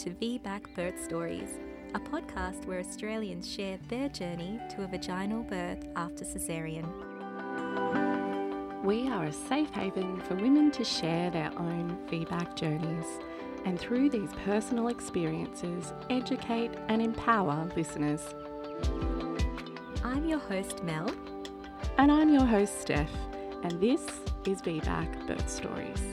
to VBAC Birth Stories, a podcast where Australians share their journey to a vaginal birth after caesarean. We are a safe haven for women to share their own VBAC journeys, and through these personal experiences, educate and empower listeners. I'm your host, Mel. And I'm your host, Steph, and this is VBAC Birth Stories.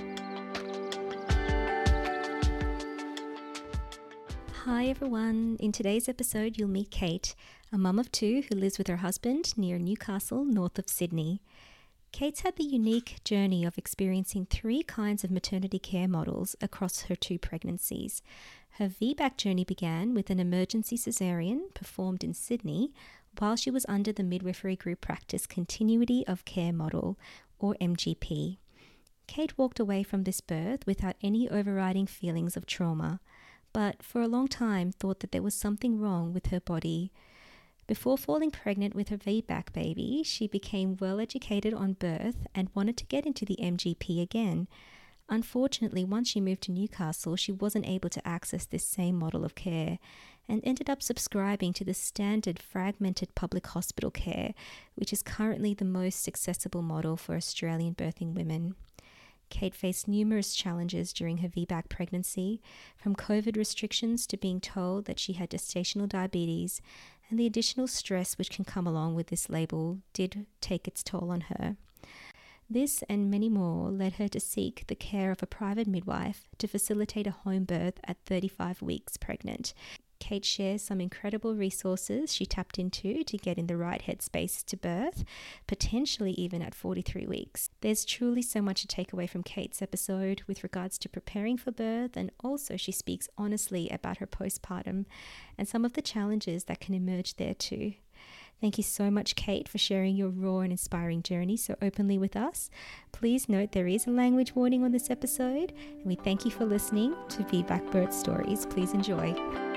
Hi everyone. In today's episode, you'll meet Kate, a mum of two who lives with her husband near Newcastle, north of Sydney. Kate's had the unique journey of experiencing three kinds of maternity care models across her two pregnancies. Her VBAC journey began with an emergency caesarean performed in Sydney while she was under the midwifery group practice Continuity of Care Model, or MGP. Kate walked away from this birth without any overriding feelings of trauma, but for a long time thought that there was something wrong with her body. Before falling pregnant with her VBAC baby, she became well educated on birth and wanted to get into the MGP again. Unfortunately, once she moved to Newcastle, she wasn't able to access this same model of care and ended up subscribing to the standard fragmented public hospital care, which is currently the most accessible model for Australian birthing women. Kate faced numerous challenges during her VBAC pregnancy, from COVID restrictions to being told that she had gestational diabetes, and the additional stress which can come along with this label did take its toll on her. This and many more led her to seek the care of a private midwife to facilitate a home birth at 35 weeks pregnant. Kate shares some incredible resources she tapped into to get in the right headspace to birth, potentially even at 43 weeks. There's truly so much to take away from Kate's episode with regards to preparing for birth, and also she speaks honestly about her postpartum and some of the challenges that can emerge there too. Thank you so much, Kate, for sharing your raw and inspiring journey so openly with us. Please note there is a language warning on this episode, and we thank you for listening to VBAC Birth Stories. Please enjoy.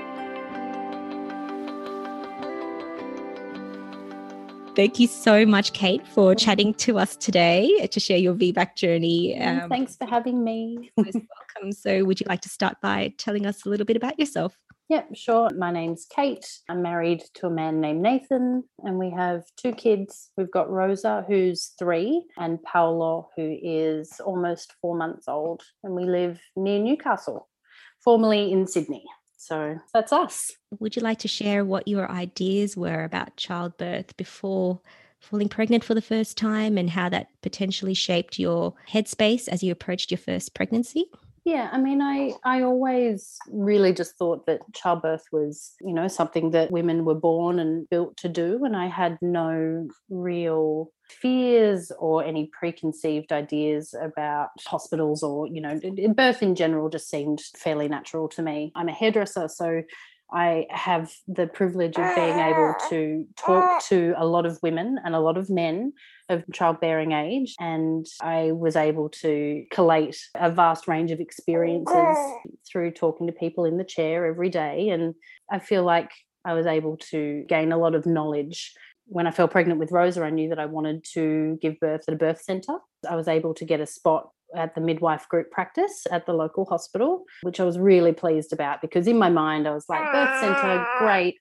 Thank you so much, Kate, for chatting to us today to share your VBAC journey. Thanks for having me. Most welcome. So would you like to start by telling us a little bit about yourself? Yep, sure. My name's Kate. I'm married to a man named Nathan, and we have two kids. We've got Rosa, who's 3, and Paolo, who is almost 4 months old. And we live near Newcastle, formerly in Sydney. So that's us. Would you like to share what your ideas were about childbirth before falling pregnant for the first time, and how that potentially shaped your headspace as you approached your first pregnancy? Yeah, I mean, I always really just thought that childbirth was, something that women were born and built to do. And I had no real fears or any preconceived ideas about hospitals or, birth in general just seemed fairly natural to me. I'm a hairdresser, so I have the privilege of being able to talk to a lot of women and a lot of men of childbearing age, and I was able to collate a vast range of experiences through talking to people in the chair every day, and I feel like I was able to gain a lot of knowledge. When I fell pregnant with Rosa, I knew that I wanted to give birth at a birth centre. I was able to get a spot at the midwife group practice at the local hospital, which I was really pleased about, because in my mind I was like, birth centre, great,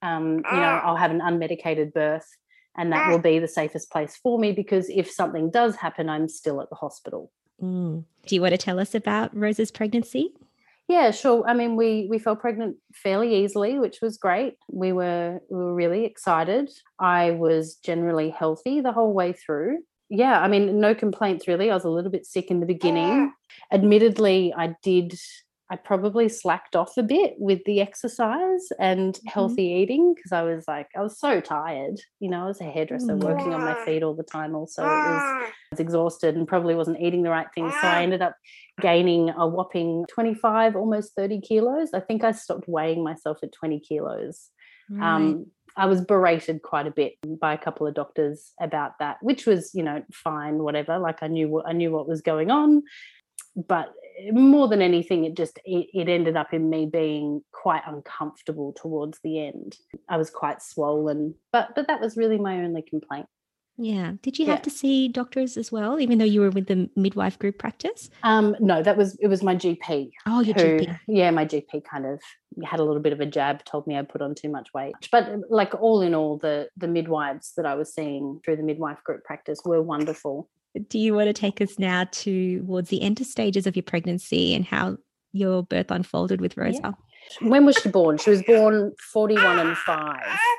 I'll have an unmedicated birth and that will be the safest place for me, because if something does happen, I'm still at the hospital. Do you want to tell us about Rosa's pregnancy? Yeah, sure. I mean, we fell pregnant fairly easily, which was great. We were really excited. I was generally healthy the whole way through. Yeah, I mean, no complaints really. I was a little bit sick in the beginning. Admittedly, I probably slacked off a bit with the exercise and healthy eating, because I was so tired. I was a hairdresser working on my feet all the time also. I was exhausted and probably wasn't eating the right things. So I ended up gaining a whopping 25, almost 30 kilos. I think I stopped weighing myself at 20 kilos. Right. I was berated quite a bit by a couple of doctors about that, which was, fine, whatever. Like I knew what was going on, but more than anything, it ended up in me being quite uncomfortable towards the end. I was quite swollen, but that was really my only complaint. Yeah. Did you have Yeah. to see doctors as well, even though you were with the midwife group practice? No, it was my GP. Oh, your who, GP. Yeah, my GP kind of had a little bit of a jab, told me I put on too much weight. But like all in all, the midwives that I was seeing through the midwife group practice were wonderful. Do you want to take us now towards the ender stages of your pregnancy and how your birth unfolded with Rosa? Yeah. When was she born? She was born 41 and 5.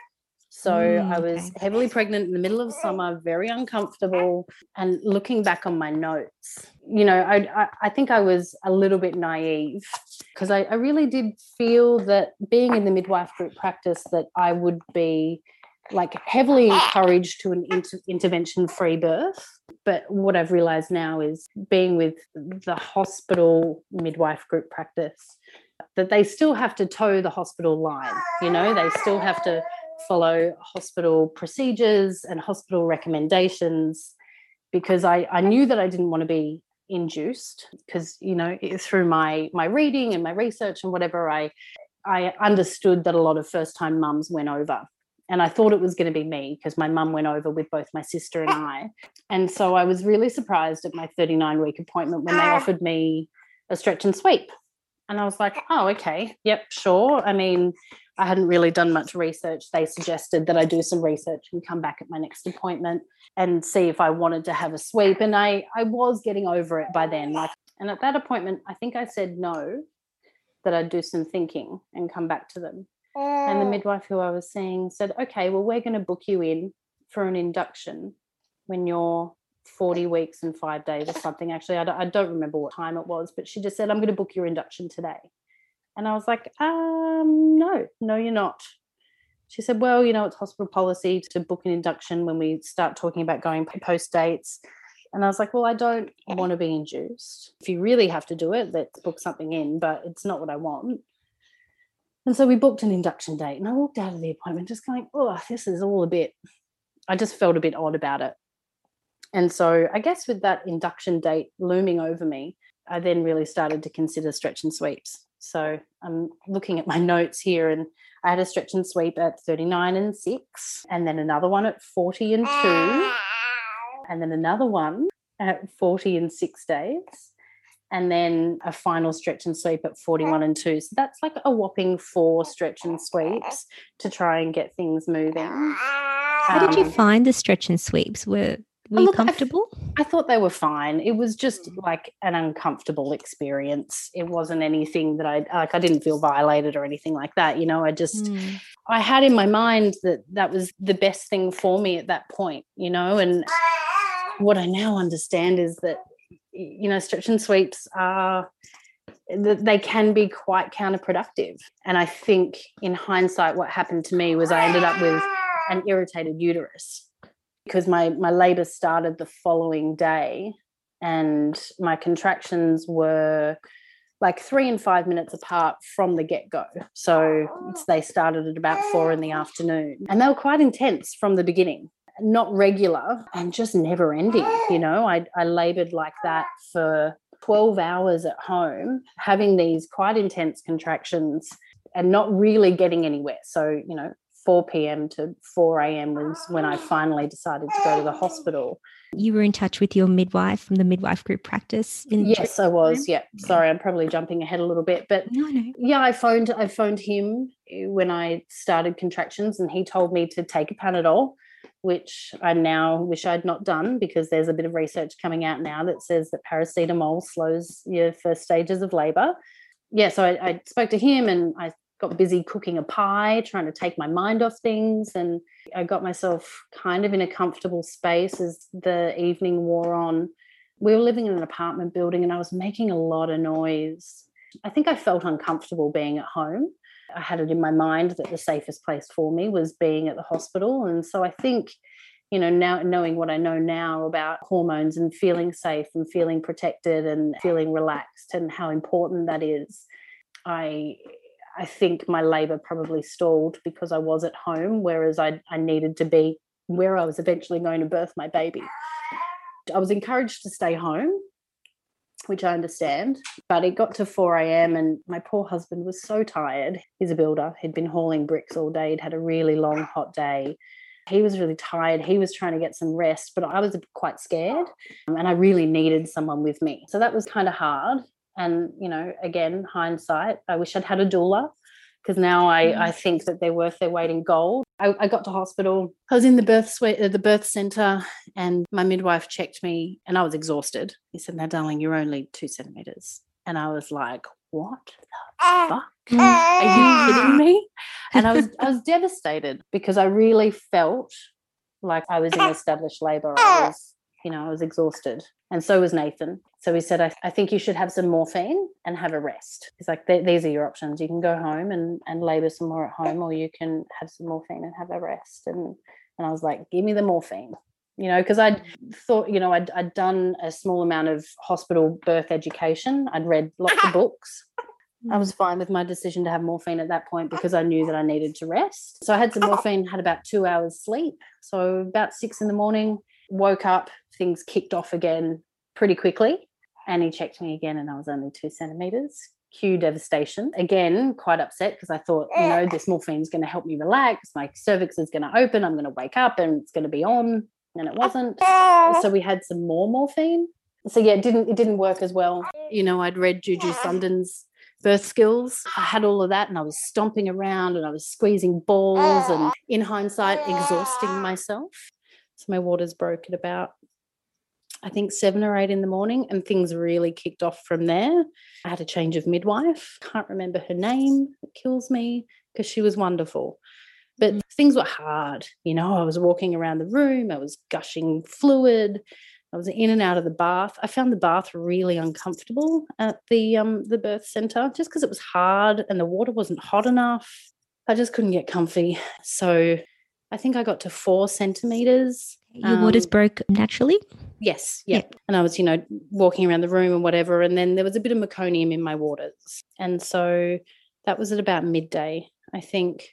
So I was heavily pregnant in the middle of summer, very uncomfortable. And looking back on my notes, you know, I think I was a little bit naive because I really did feel that being in the midwife group practice that I would be like heavily encouraged to an intervention-free birth. But what I've realised now is being with the hospital midwife group practice, that they still have to toe the hospital line. You know, they still have to follow hospital procedures and hospital recommendations, because I knew that I didn't want to be induced, because, you know, through my reading and my research and whatever, I understood that a lot of first-time mums went over. And I thought it was going to be me because my mum went over with both my sister and I. And so I was really surprised at my 39-week appointment when they offered me a stretch and sweep. And I was like, oh, okay, yep, sure. I mean, I hadn't really done much research. They suggested that I do some research and come back at my next appointment and see if I wanted to have a sweep. And I was getting over it by then. And at that appointment, I think I said no, that I'd do some thinking and come back to them. And the midwife who I was seeing said, okay, well, we're going to book you in for an induction when you're 40 weeks and 5 days or something. Actually, I don't remember what time it was, but she just said, I'm going to book your induction today. And I was like, no, you're not. She said, well, you know, it's hospital policy to book an induction when we start talking about going post dates. And I was like, well, I don't want to be induced. If you really have to do it, let's book something in, but it's not what I want. And so we booked an induction date, and I walked out of the appointment just going, oh, this is all I just felt a bit odd about it. And so I guess with that induction date looming over me, I then really started to consider stretch and sweeps. So I'm looking at my notes here, and I had a stretch and sweep at 39 and 6, and then another one at 40 and 2, and then another one at 40 and 6 days, and then a final stretch and sweep at 41 and 2. So that's like a whopping 4 stretch and sweeps to try and get things moving. How did you find the stretch and sweeps? Were you comfortable? I thought they were fine. It was just like an uncomfortable experience. It wasn't anything that I didn't feel violated or anything like that. You know, I had in my mind that was the best thing for me at that point, you know, and what I now understand is that, you know, stretch and sweeps they can be quite counterproductive. And I think in hindsight, what happened to me was I ended up with an irritated uterus, because my labour started the following day and my contractions were like 3 and 5 minutes apart from the get-go. So they started at about 4 in the afternoon, and they were quite intense from the beginning. Not regular and just never ending. You know, I laboured like that for 12 hours at home, having these quite intense contractions and not really getting anywhere. So, you know, 4 p.m. to 4 a.m. was when I finally decided to go to the hospital. You were in touch with your midwife from the midwife group practice? Yes, I was. Yeah. Sorry, I'm probably jumping ahead a little bit, but no. Yeah, I phoned him when I started contractions, and he told me to take a Panadol, which I now wish I'd not done, because there's a bit of research coming out now that says that paracetamol slows your first stages of labour. Yeah, so I spoke to him, and I got busy cooking a pie, trying to take my mind off things, and I got myself kind of in a comfortable space as the evening wore on. We were living in an apartment building, and I was making a lot of noise. I think I felt uncomfortable being at home. I had it in my mind that the safest place for me was being at the hospital. And so I think, you know, now knowing what I know now about hormones and feeling safe and feeling protected and feeling relaxed and how important that is, I think my labour probably stalled because I was at home, whereas I needed to be where I was eventually going to birth my baby. I was encouraged to stay home, which I understand, but it got to 4 a.m. and my poor husband was so tired. He's a builder. He'd been hauling bricks all day. He'd had a really long, hot day. He was really tired. He was trying to get some rest, but I was quite scared, and I really needed someone with me. So that was kind of hard. And, again, hindsight, I wish I'd had a doula, because now I think that they're worth their weight in gold. I got to hospital. I was in the birth suite, the birth centre, and my midwife checked me, and I was exhausted. He said, "Now, darling, you're only 2 centimetres." And I was like, "What the fuck? Are you kidding me?" And I was devastated, because I really felt like I was in established labour. I was exhausted. And so was Nathan. So he said, I think you should have some morphine and have a rest. He's like, these are your options. You can go home and labour some more at home, or you can have some morphine and have a rest. And I was like, give me the morphine, because I'd thought, I'd done a small amount of hospital birth education. I'd read lots of books. I was fine with my decision to have morphine at that point, because I knew that I needed to rest. So I had some morphine, had about 2 hours sleep. So about 6 a.m, woke up, things kicked off again pretty quickly. And he checked me again, and I was only 2 centimetres. Cue devastation. Again, quite upset, because I thought, this morphine is going to help me relax. My cervix is going to open. I'm going to wake up and it's going to be on. And it wasn't. So we had some more morphine. So yeah, it didn't work as well. I'd read Juju Sunden's birth skills. I had all of that, and I was stomping around and I was squeezing balls, and in hindsight, exhausting myself. So my waters broke at about, I think, 7 or 8 a.m, and things really kicked off from there. I had a change of midwife. Can't remember her name. It kills me, because she was wonderful. But things were hard. I was walking around the room. I was gushing fluid. I was in and out of the bath. I found the bath really uncomfortable at the birth centre, just because it was hard and the water wasn't hot enough. I just couldn't get comfy. So I think I got to 4 centimetres. Your waters broke naturally? Yes, yeah. And I was, walking around the room and whatever, and then there was a bit of meconium in my waters. And so that was at about midday, I think.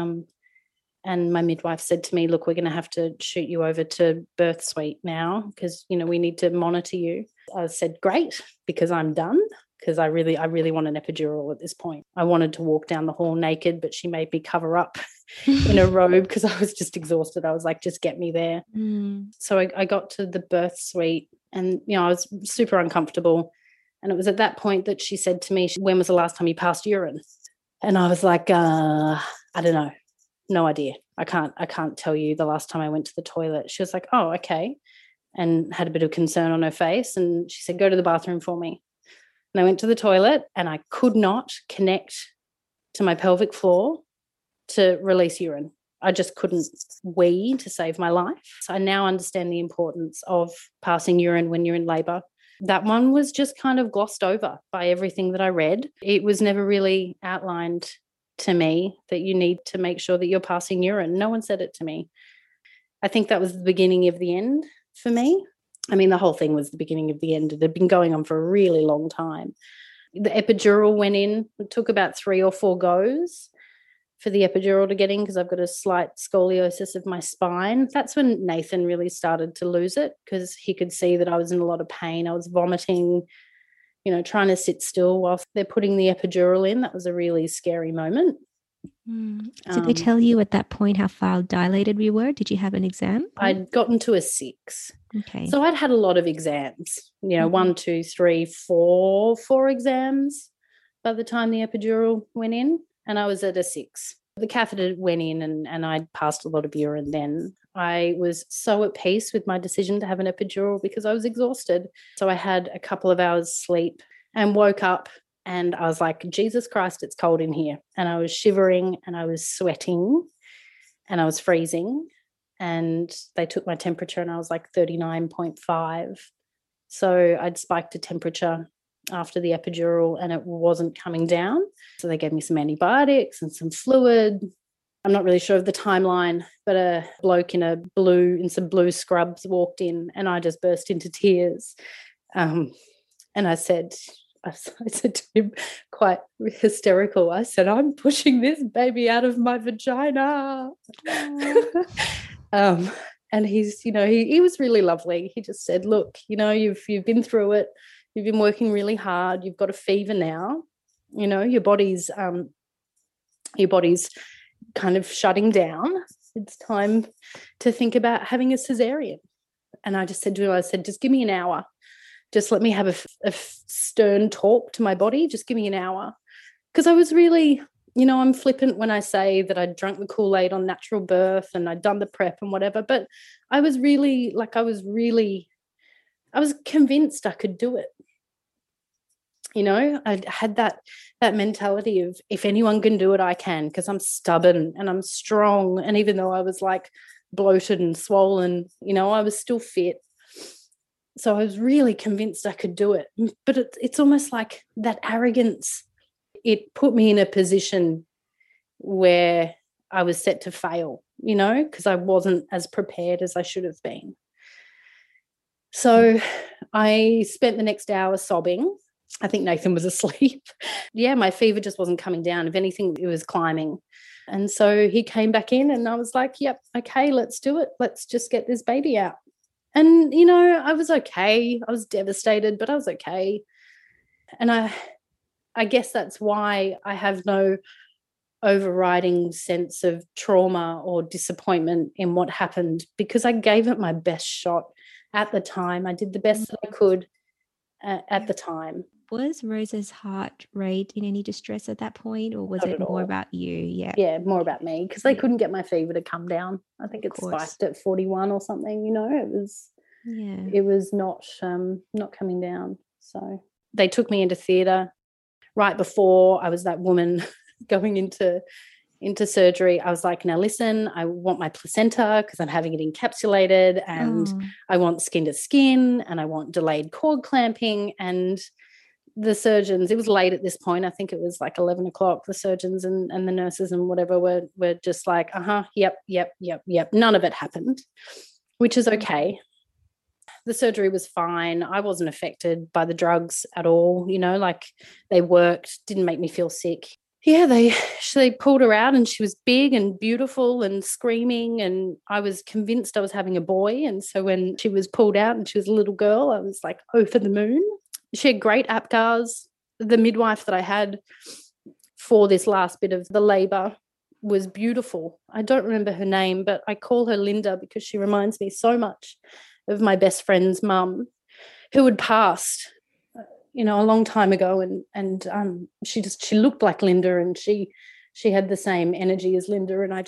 And my midwife said to me, "Look, we're going to have to shoot you over to birth suite now, because, we need to monitor you." I said, "Great," because I'm done, because I really want an epidural at this point. I wanted to walk down the hall naked, but she made me cover up in a robe, because I was just exhausted. I was like, just get me there. So I got to the birth suite, and, I was super uncomfortable. And it was at that point that she said to me, "When was the last time you passed urine?" And I was like, I don't know. No idea. I can't tell you the last time I went to the toilet. She was like, "Oh, okay," and had a bit of concern on her face. And she said, "Go to the bathroom for me." And I went to the toilet, and I could not connect to my pelvic floor to release urine. I just couldn't wee to save my life. So I now understand the importance of passing urine when you're in labour. That one was just kind of glossed over by everything that I read. It was never really outlined to me that you need to make sure that you're passing urine. No one said it to me. I think that was the beginning of the end for me. I mean, the whole thing was the beginning of the end. It had been going on for a really long time. The epidural went in. It took about 3 or 4 goes for the epidural to get in, because I've got a slight scoliosis of my spine. That's when Nathan really started to lose it, because he could see that I was in a lot of pain. I was vomiting, trying to sit still whilst they're putting the epidural in. That was a really scary moment. Did they tell you at that point how far dilated you were? Did you have an exam? I'd gotten to a 6. Okay. So I'd had a lot of exams, 1, 2, 3, 4 exams by the time the epidural went in, and I was at a 6. The catheter went in, and I'd passed a lot of urine then. I was so at peace with my decision to have an epidural, because I was exhausted. So I had a couple of hours sleep and woke up, and I was like, Jesus Christ, it's cold in here. And I was shivering, and I was sweating, and I was freezing. And they took my temperature, and I was like 39.5. So I'd spiked a temperature after the epidural, and it wasn't coming down. So they gave me some antibiotics and some fluid. I'm not really sure of the timeline, but a bloke in some blue scrubs walked in, and I just burst into tears. And I said to him, quite hysterical, I said, "I'm pushing this baby out of my vagina." And he's, he was really lovely. He just said, "Look, you've been through it. You've been working really hard. You've got a fever now. Your body's kind of shutting down. it's time to think about having a cesarean. And I just said to him, I said, just give me an hour. Just let me have a stern talk to my body. Just give me an hour. Because I was really, I'm flippant when I say that I'd drunk the Kool-Aid on natural birth and I'd done the prep and whatever. But I was really, I was convinced I could do it. I had that mentality of, if anyone can do it, I can, because I'm stubborn and I'm strong. And even though I was like bloated and swollen, I was still fit. So I was really convinced I could do it. But it's almost like that arrogance. It put me in a position where I was set to fail, because I wasn't as prepared as I should have been. So I spent the next hour sobbing. I think Nathan was asleep. Yeah, my fever just wasn't coming down. If anything, it was climbing. And so he came back in and I was like, yep, okay, let's do it. Let's just get this baby out. And, I was okay. I was devastated, but I was okay. And I guess that's why I have no overriding sense of trauma or disappointment in what happened, because I gave it my best shot at the time. I did the best that I could at the time. Was Rosa's heart rate in any distress at that point, or was Not it at more all. about you? Yeah, more about me, because they couldn't get my fever to come down. I think it spiked at 41 or something. It was not coming down. So they took me into theatre right before I was that woman going into surgery. I was like, now listen, I want my placenta because I'm having it encapsulated, and I want skin to skin, and I want delayed cord clamping. And the surgeons, it was late at this point, I think it was like 11 o'clock, the surgeons and the nurses and whatever were just like, yep. None of it happened, which is okay. The surgery was fine. I wasn't affected by the drugs at all, they worked, didn't make me feel sick. Yeah, they pulled her out and she was big and beautiful and screaming, and I was convinced I was having a boy. And so when she was pulled out and she was a little girl, I was like over the moon. She had great APGARs. The midwife that I had for this last bit of the labour was beautiful. I don't remember her name, but I call her Linda because she reminds me so much of my best friend's mum, who had passed a long time ago, and she looked like Linda, and she had the same energy as Linda, and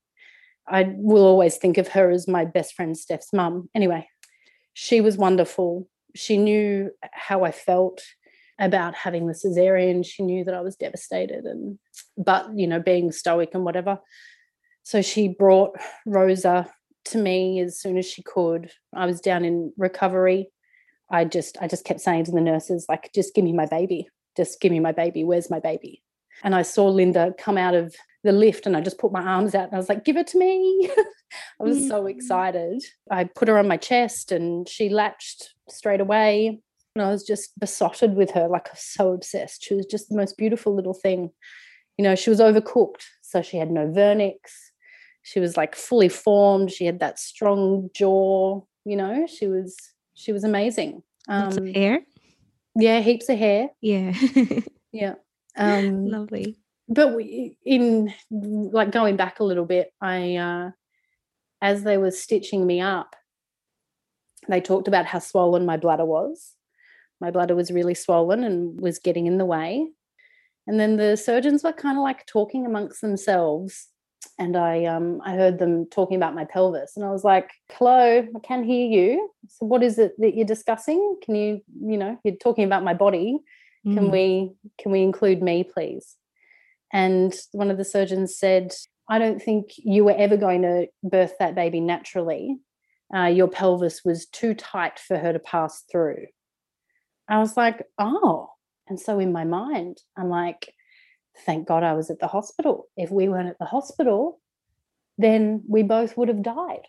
I will always think of her as my best friend Steph's mum. Anyway, she was wonderful. She knew how I felt about having the cesarean. She knew that I was devastated, but being stoic and whatever. So she brought Rosa to me as soon as she could. I was down in recovery. I just kept saying to the nurses, like, just give me my baby. Just give me my baby. Where's my baby? And I saw Linda come out of the lift and I just put my arms out and I was like, give it to me. I was so excited. I put her on my chest and she latched straight away. And I was just besotted with her, like I was so obsessed. She was just the most beautiful little thing. She was overcooked, so she had no vernix. She was like fully formed. She had that strong jaw. She was amazing. Lots of hair? Yeah, heaps of hair. Yeah. Yeah. Lovely. But in like going back a little bit, I as they were stitching me up, they talked about how swollen my bladder was. My bladder was really swollen and was getting in the way. And then the surgeons were kind of like talking amongst themselves. And I heard them talking about my pelvis, and I was like, hello, I can hear you. So what is it that you're discussing? Can you, you're talking about my body. Can we include me, please? And one of the surgeons said, I don't think you were ever going to birth that baby naturally. Your pelvis was too tight for her to pass through. I was like, oh. And so in my mind, I'm like, thank God I was at the hospital. If we weren't at the hospital, then we both would have died.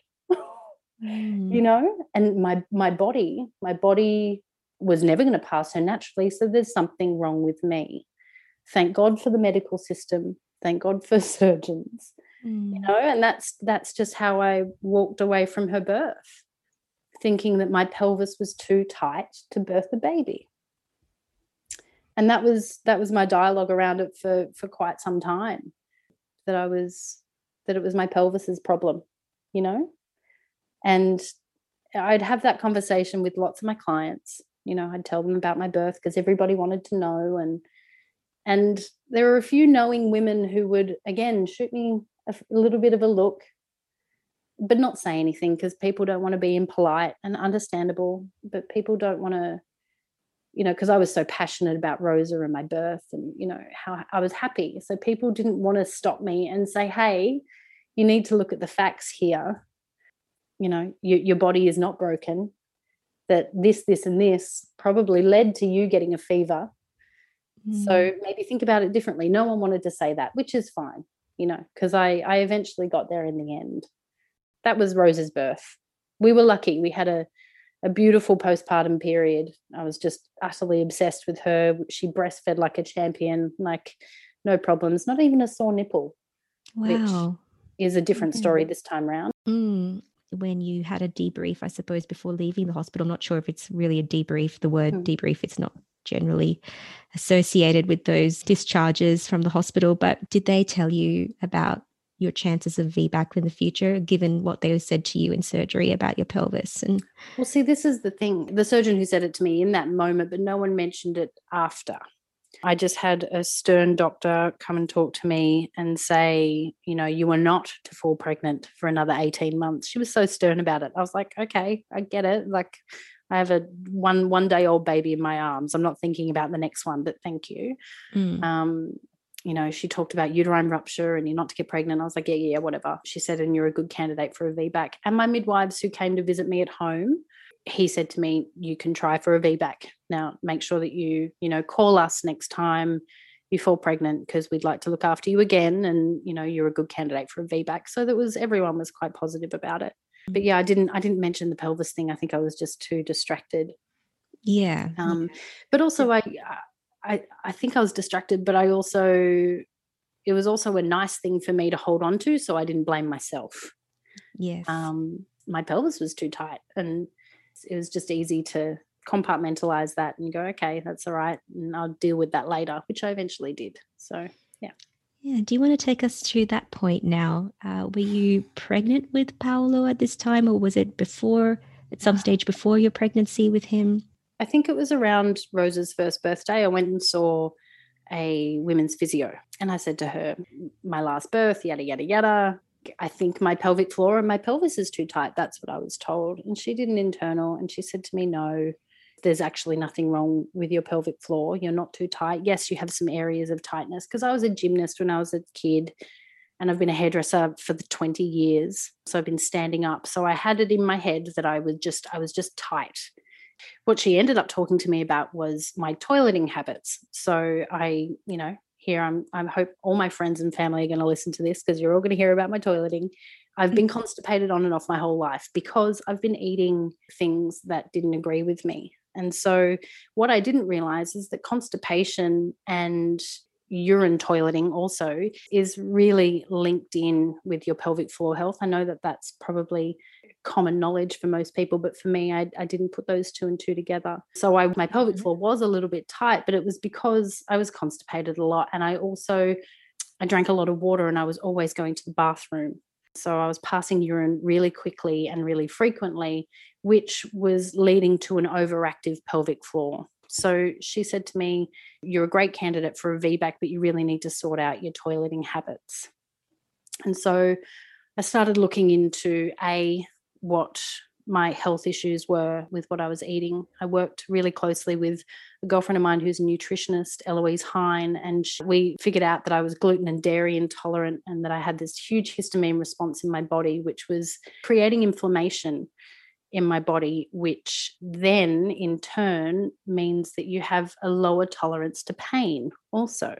And my body was never going to pass her naturally. So there's something wrong with me. Thank God for the medical system. Thank God for surgeons. And that's just how I walked away from her birth, thinking that my pelvis was too tight to birth the baby. And that was my dialogue around it for quite some time, that I was that it was my pelvis's problem, you know? And I'd have that conversation with lots of my clients. You know, I'd tell them about my birth because everybody wanted to know. And there were a few knowing women who would, again, shoot me a little bit of a look, but not say anything because people don't want to be impolite, and understandable, but people don't want to, you know, because I was so passionate about Rosa and my birth and, you know, how I was happy. So people didn't want to stop me and say, hey, you need to look at the facts here. You know, your body is not broken, that this, and this probably led to you getting a fever. So maybe think about it differently. No one wanted to say that, which is fine, you know, because I eventually got there in the end. That was Rosa's birth. We were lucky. We had a beautiful postpartum period. I was just utterly obsessed with her. She breastfed like a champion, like no problems, not even a sore nipple. Wow. Which is a different story this time round. When you had a debrief, I suppose, before leaving the hospital, I'm not sure if it's really a debrief, the word debrief, it's not generally associated with those discharges from the hospital, but did they tell you about your chances of VBAC in the future, given what they said to you in surgery about your pelvis? And well, see, this is the thing. The surgeon who said it to me in that moment, but no one mentioned it after. I just had a stern doctor come and talk to me and say, you know, you are not to fall pregnant for another 18 months. She was so stern about it. I was like, okay, I get it. Like, I have a one day old baby in my arms. I'm not thinking about the next one, but thank you. You know, she talked about uterine rupture and you're not to get pregnant. I was like, yeah, whatever. She said, and you're a good candidate for a VBAC. And my midwives who came to visit me at home, he said to me, you can try for a VBAC. Now, make sure that you know, call us next time you fall pregnant because we'd like to look after you again. And, you know, you're a good candidate for a VBAC. So everyone was quite positive about it. But yeah, I didn't mention the pelvis thing. I think I was just too distracted. Yeah. But also I think I was distracted, but it was also a nice thing for me to hold on to, so I didn't blame myself. Yes. My pelvis was too tight, and it was just easy to compartmentalize that and go, okay, that's all right, and I'll deal with that later, which I eventually did. So, yeah. Yeah. Do you want to take us to that point now? Were you pregnant with Paolo at this time, or was it at some stage before your pregnancy with him? I think it was around Rosa's first birthday. I went and saw a women's physio, and I said to her, my last birth, yada, yada, yada. I think my pelvic floor and my pelvis is too tight. That's what I was told. And she did an internal and she said to me, no, there's actually nothing wrong with your pelvic floor. You're not too tight. Yes, you have some areas of tightness, because I was a gymnast when I was a kid and I've been a hairdresser for the 20 years. So I've been standing up. So I had it in my head that I was just tight. What she ended up talking to me about was my toileting habits. So I, you know, here I hope all my friends and family are going to listen to this because you're all going to hear about my toileting. I've been constipated on and off my whole life because I've been eating things that didn't agree with me. And so what I didn't realize is that constipation and urine toileting also is really linked in with your pelvic floor health. I know that that's probably common knowledge for most people, but for me, I didn't put those two and two together. So my pelvic floor was a little bit tight, but it was because I was constipated a lot, and I drank a lot of water, and I was always going to the bathroom. So I was passing urine really quickly and really frequently, which was leading to an overactive pelvic floor. So she said to me, you're a great candidate for a VBAC, but you really need to sort out your toileting habits. And so I started looking into what my health issues were with what I was eating. I worked really closely with a girlfriend of mine who's a nutritionist, Eloise Hine, and we figured out that I was gluten and dairy intolerant and that I had this huge histamine response in my body, which was creating inflammation in my body, which then in turn means that you have a lower tolerance to pain also.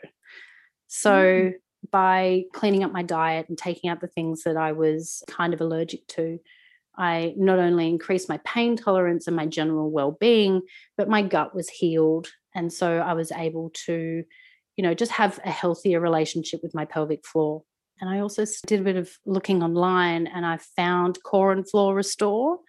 So by cleaning up my diet and taking out the things that I was kind of allergic to, I not only increased my pain tolerance and my general well-being, but my gut was healed. And so I was able to, you know, just have a healthier relationship with my pelvic floor. And I also did a bit of looking online, and I found Core and Floor Restore.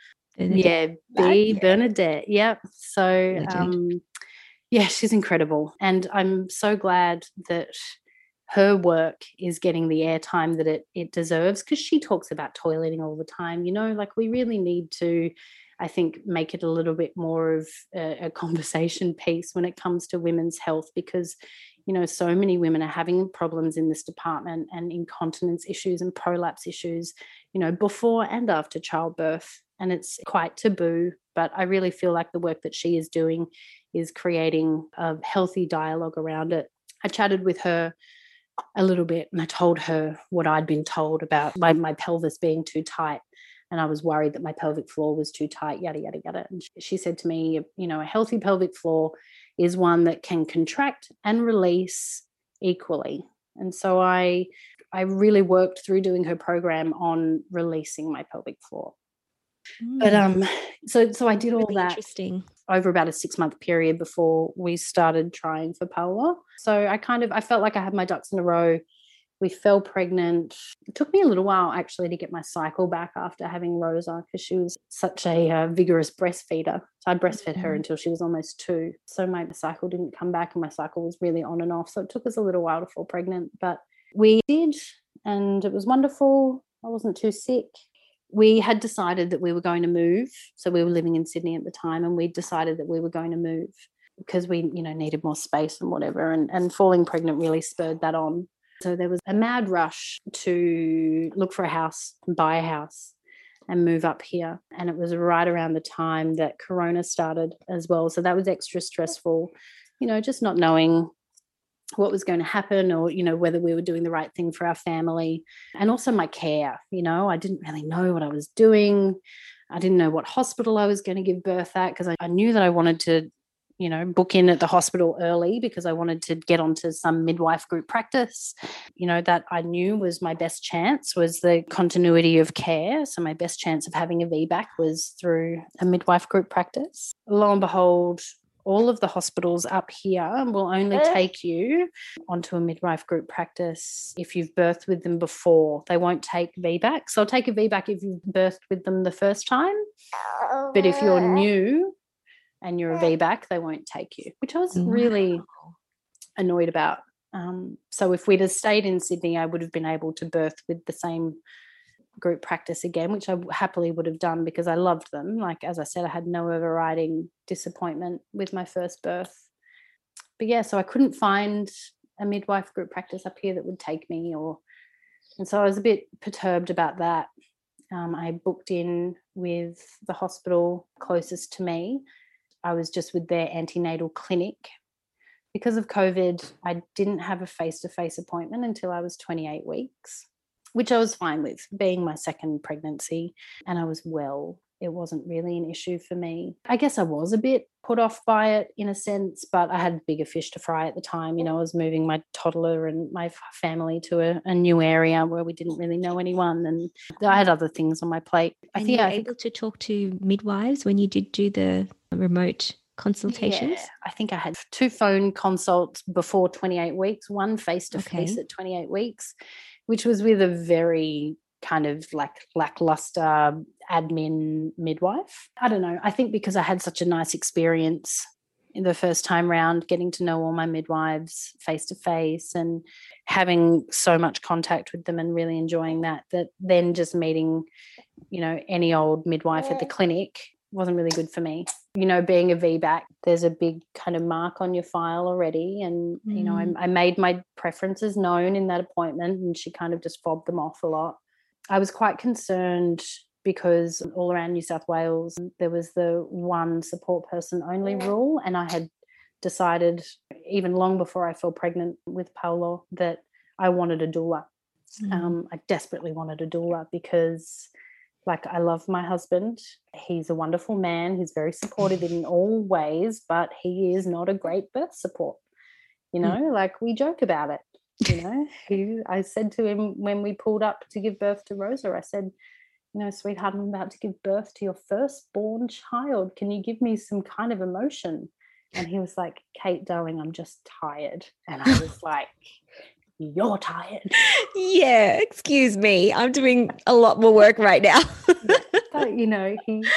Bernadette. Yep. So, yeah, she's incredible. And I'm so glad that her work is getting the airtime that it deserves, because she talks about toileting all the time. Like we really need to, I think, make it a little bit more of a conversation piece when it comes to women's health, because so many women are having problems in this department, and incontinence issues and prolapse issues, before and after childbirth. And it's quite taboo. But I really feel like the work that she is doing is creating a healthy dialogue around it. I chatted with her a little bit, and I told her what I'd been told about my pelvis being too tight. And I was worried that my pelvic floor was too tight, yada, yada, yada. And she said to me, a healthy pelvic floor is one that can contract and release equally. And so I really worked through doing her program on releasing my pelvic floor. But so I did all really that interesting over about a 6-month period before we started trying for Paola. So I felt like I had my ducks in a row. We fell pregnant. It took me a little while actually to get my cycle back after having Rosa, because she was such a vigorous breastfeeder. So I breastfed her until she was almost 2. So my cycle didn't come back, and my cycle was really on and off. So it took us a little while to fall pregnant, but we did, and it was wonderful. I wasn't too sick. We had decided that we were going to move. So we were living in Sydney at the time, and we decided that we were going to move because we, needed more space and whatever. And falling pregnant really spurred that on. So there was a mad rush to look for a house, buy a house, and move up here. And it was right around the time that Corona started as well. So that was extra stressful, just not knowing what was going to happen, or whether we were doing the right thing for our family. And also my care, I didn't really know what I was doing. I didn't know what hospital I was going to give birth at, because I knew that I wanted to book in at the hospital early, because I wanted to get onto some midwife group practice, that I knew was my best chance, was the continuity of care. So my best chance of having a VBAC was through a midwife group practice. Lo and behold, all of the hospitals up here will only take you onto a midwife group practice if you've birthed with them before. They won't take VBACs. They'll take a VBAC if you've birthed with them the first time. But if you're new and you're a VBAC, they won't take you, which I was really annoyed about. So if we'd have stayed in Sydney, I would have been able to birth with the same group practice again, which I happily would have done, because I loved them. Like, as I said, I had no overriding disappointment with my first birth. But yeah, so I couldn't find a midwife group practice up here that would take me, and so I was a bit perturbed about that. I booked in with the hospital closest to me. I was just with their antenatal clinic. Because of COVID, I didn't have a face-to-face appointment until I was 28 weeks, which I was fine with, being my second pregnancy, and I was well. It wasn't really an issue for me. I guess I was a bit put off by it in a sense, but I had bigger fish to fry at the time. I was moving my toddler and my family to a new area where we didn't really know anyone, and I had other things on my plate. And you were able to talk to midwives when you did do the remote consultations? Yeah, I think I had 2 phone consults before 28 weeks, one face-to-face at 28 weeks, which was with a very kind of like lackluster admin midwife. I don't know. I think because I had such a nice experience in the first time round, getting to know all my midwives face-to-face and having so much contact with them and really enjoying that then just meeting, any old midwife at the clinic wasn't really good for me. Being a VBAC, there's a big kind of mark on your file already. And, I made my preferences known in that appointment, and she kind of just fobbed them off a lot. I was quite concerned because all around New South Wales, there was the one support person only rule. And I had decided, even long before I fell pregnant with Paolo, that I wanted a doula. I desperately wanted a doula because, I love my husband. He's a wonderful man. He's very supportive in all ways, but he is not a great birth support. We joke about it. I said to him when we pulled up to give birth to Rosa, I said, sweetheart, I'm about to give birth to your firstborn child. Can you give me some kind of emotion? And he was like, Kate, darling, I'm just tired. And I was like, you're tired. Yeah, excuse me. I'm doing a lot more work right now. But,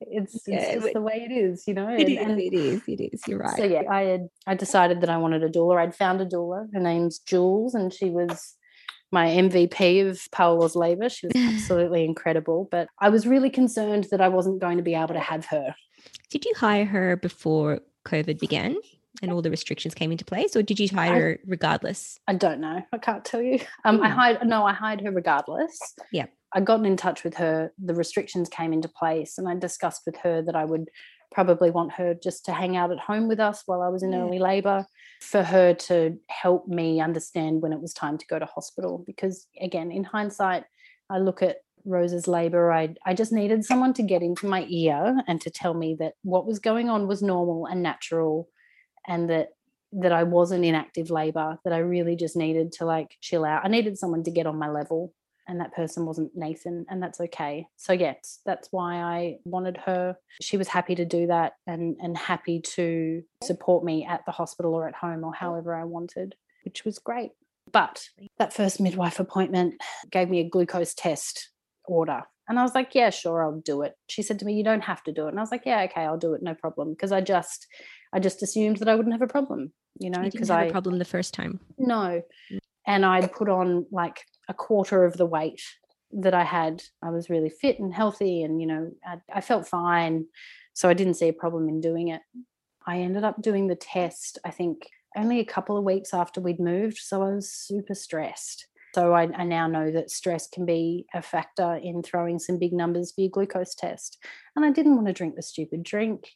It's Yeah, just but the way it is, it is, and it is, it is. You're so right. yeah, I decided that I wanted a doula. I'd found a doula. Her name's Jules, and she was my MVP of Paola's labour. She was absolutely incredible, but I was really concerned that I wasn't going to be able to have her. Did you hire her before COVID began and all the restrictions came into place, or did you hire her regardless? I don't know. I can't tell you. Hmm. I hired her regardless. Yep. I'd gotten in touch with her. The restrictions came into place, and I discussed with her that I would probably want her just to hang out at home with us while I was in Yeah. early labour, for her to help me understand when it was time to go to hospital. Because again, in hindsight, I look at Rosa's labour, I just needed someone to get into my ear and to tell me that what was going on was normal and natural, and that I wasn't in active labour, that I really just needed to like chill out. I needed someone to get on my level, and that person wasn't Nathan, and that's okay. So yes, that's why I wanted her. She was happy to do that, and happy to support me at the hospital or at home or however I wanted, which was great. But that first midwife appointment gave me a glucose test order. And I was like, yeah, sure, I'll do it. She said to me, you don't have to do it. And I was like, yeah, okay, I'll do it, no problem. Because I just assumed that I wouldn't have a problem, You didn't because have a problem the first time. no. And I'd put on like a quarter of the weight that I had. I was really fit and healthy, and I felt fine, so I didn't see a problem in doing it. I ended up doing the test, I think, only a couple of weeks after we'd moved, so I was super stressed. So I now know that stress can be a factor in throwing some big numbers for your glucose test. And I didn't want to drink the stupid drink.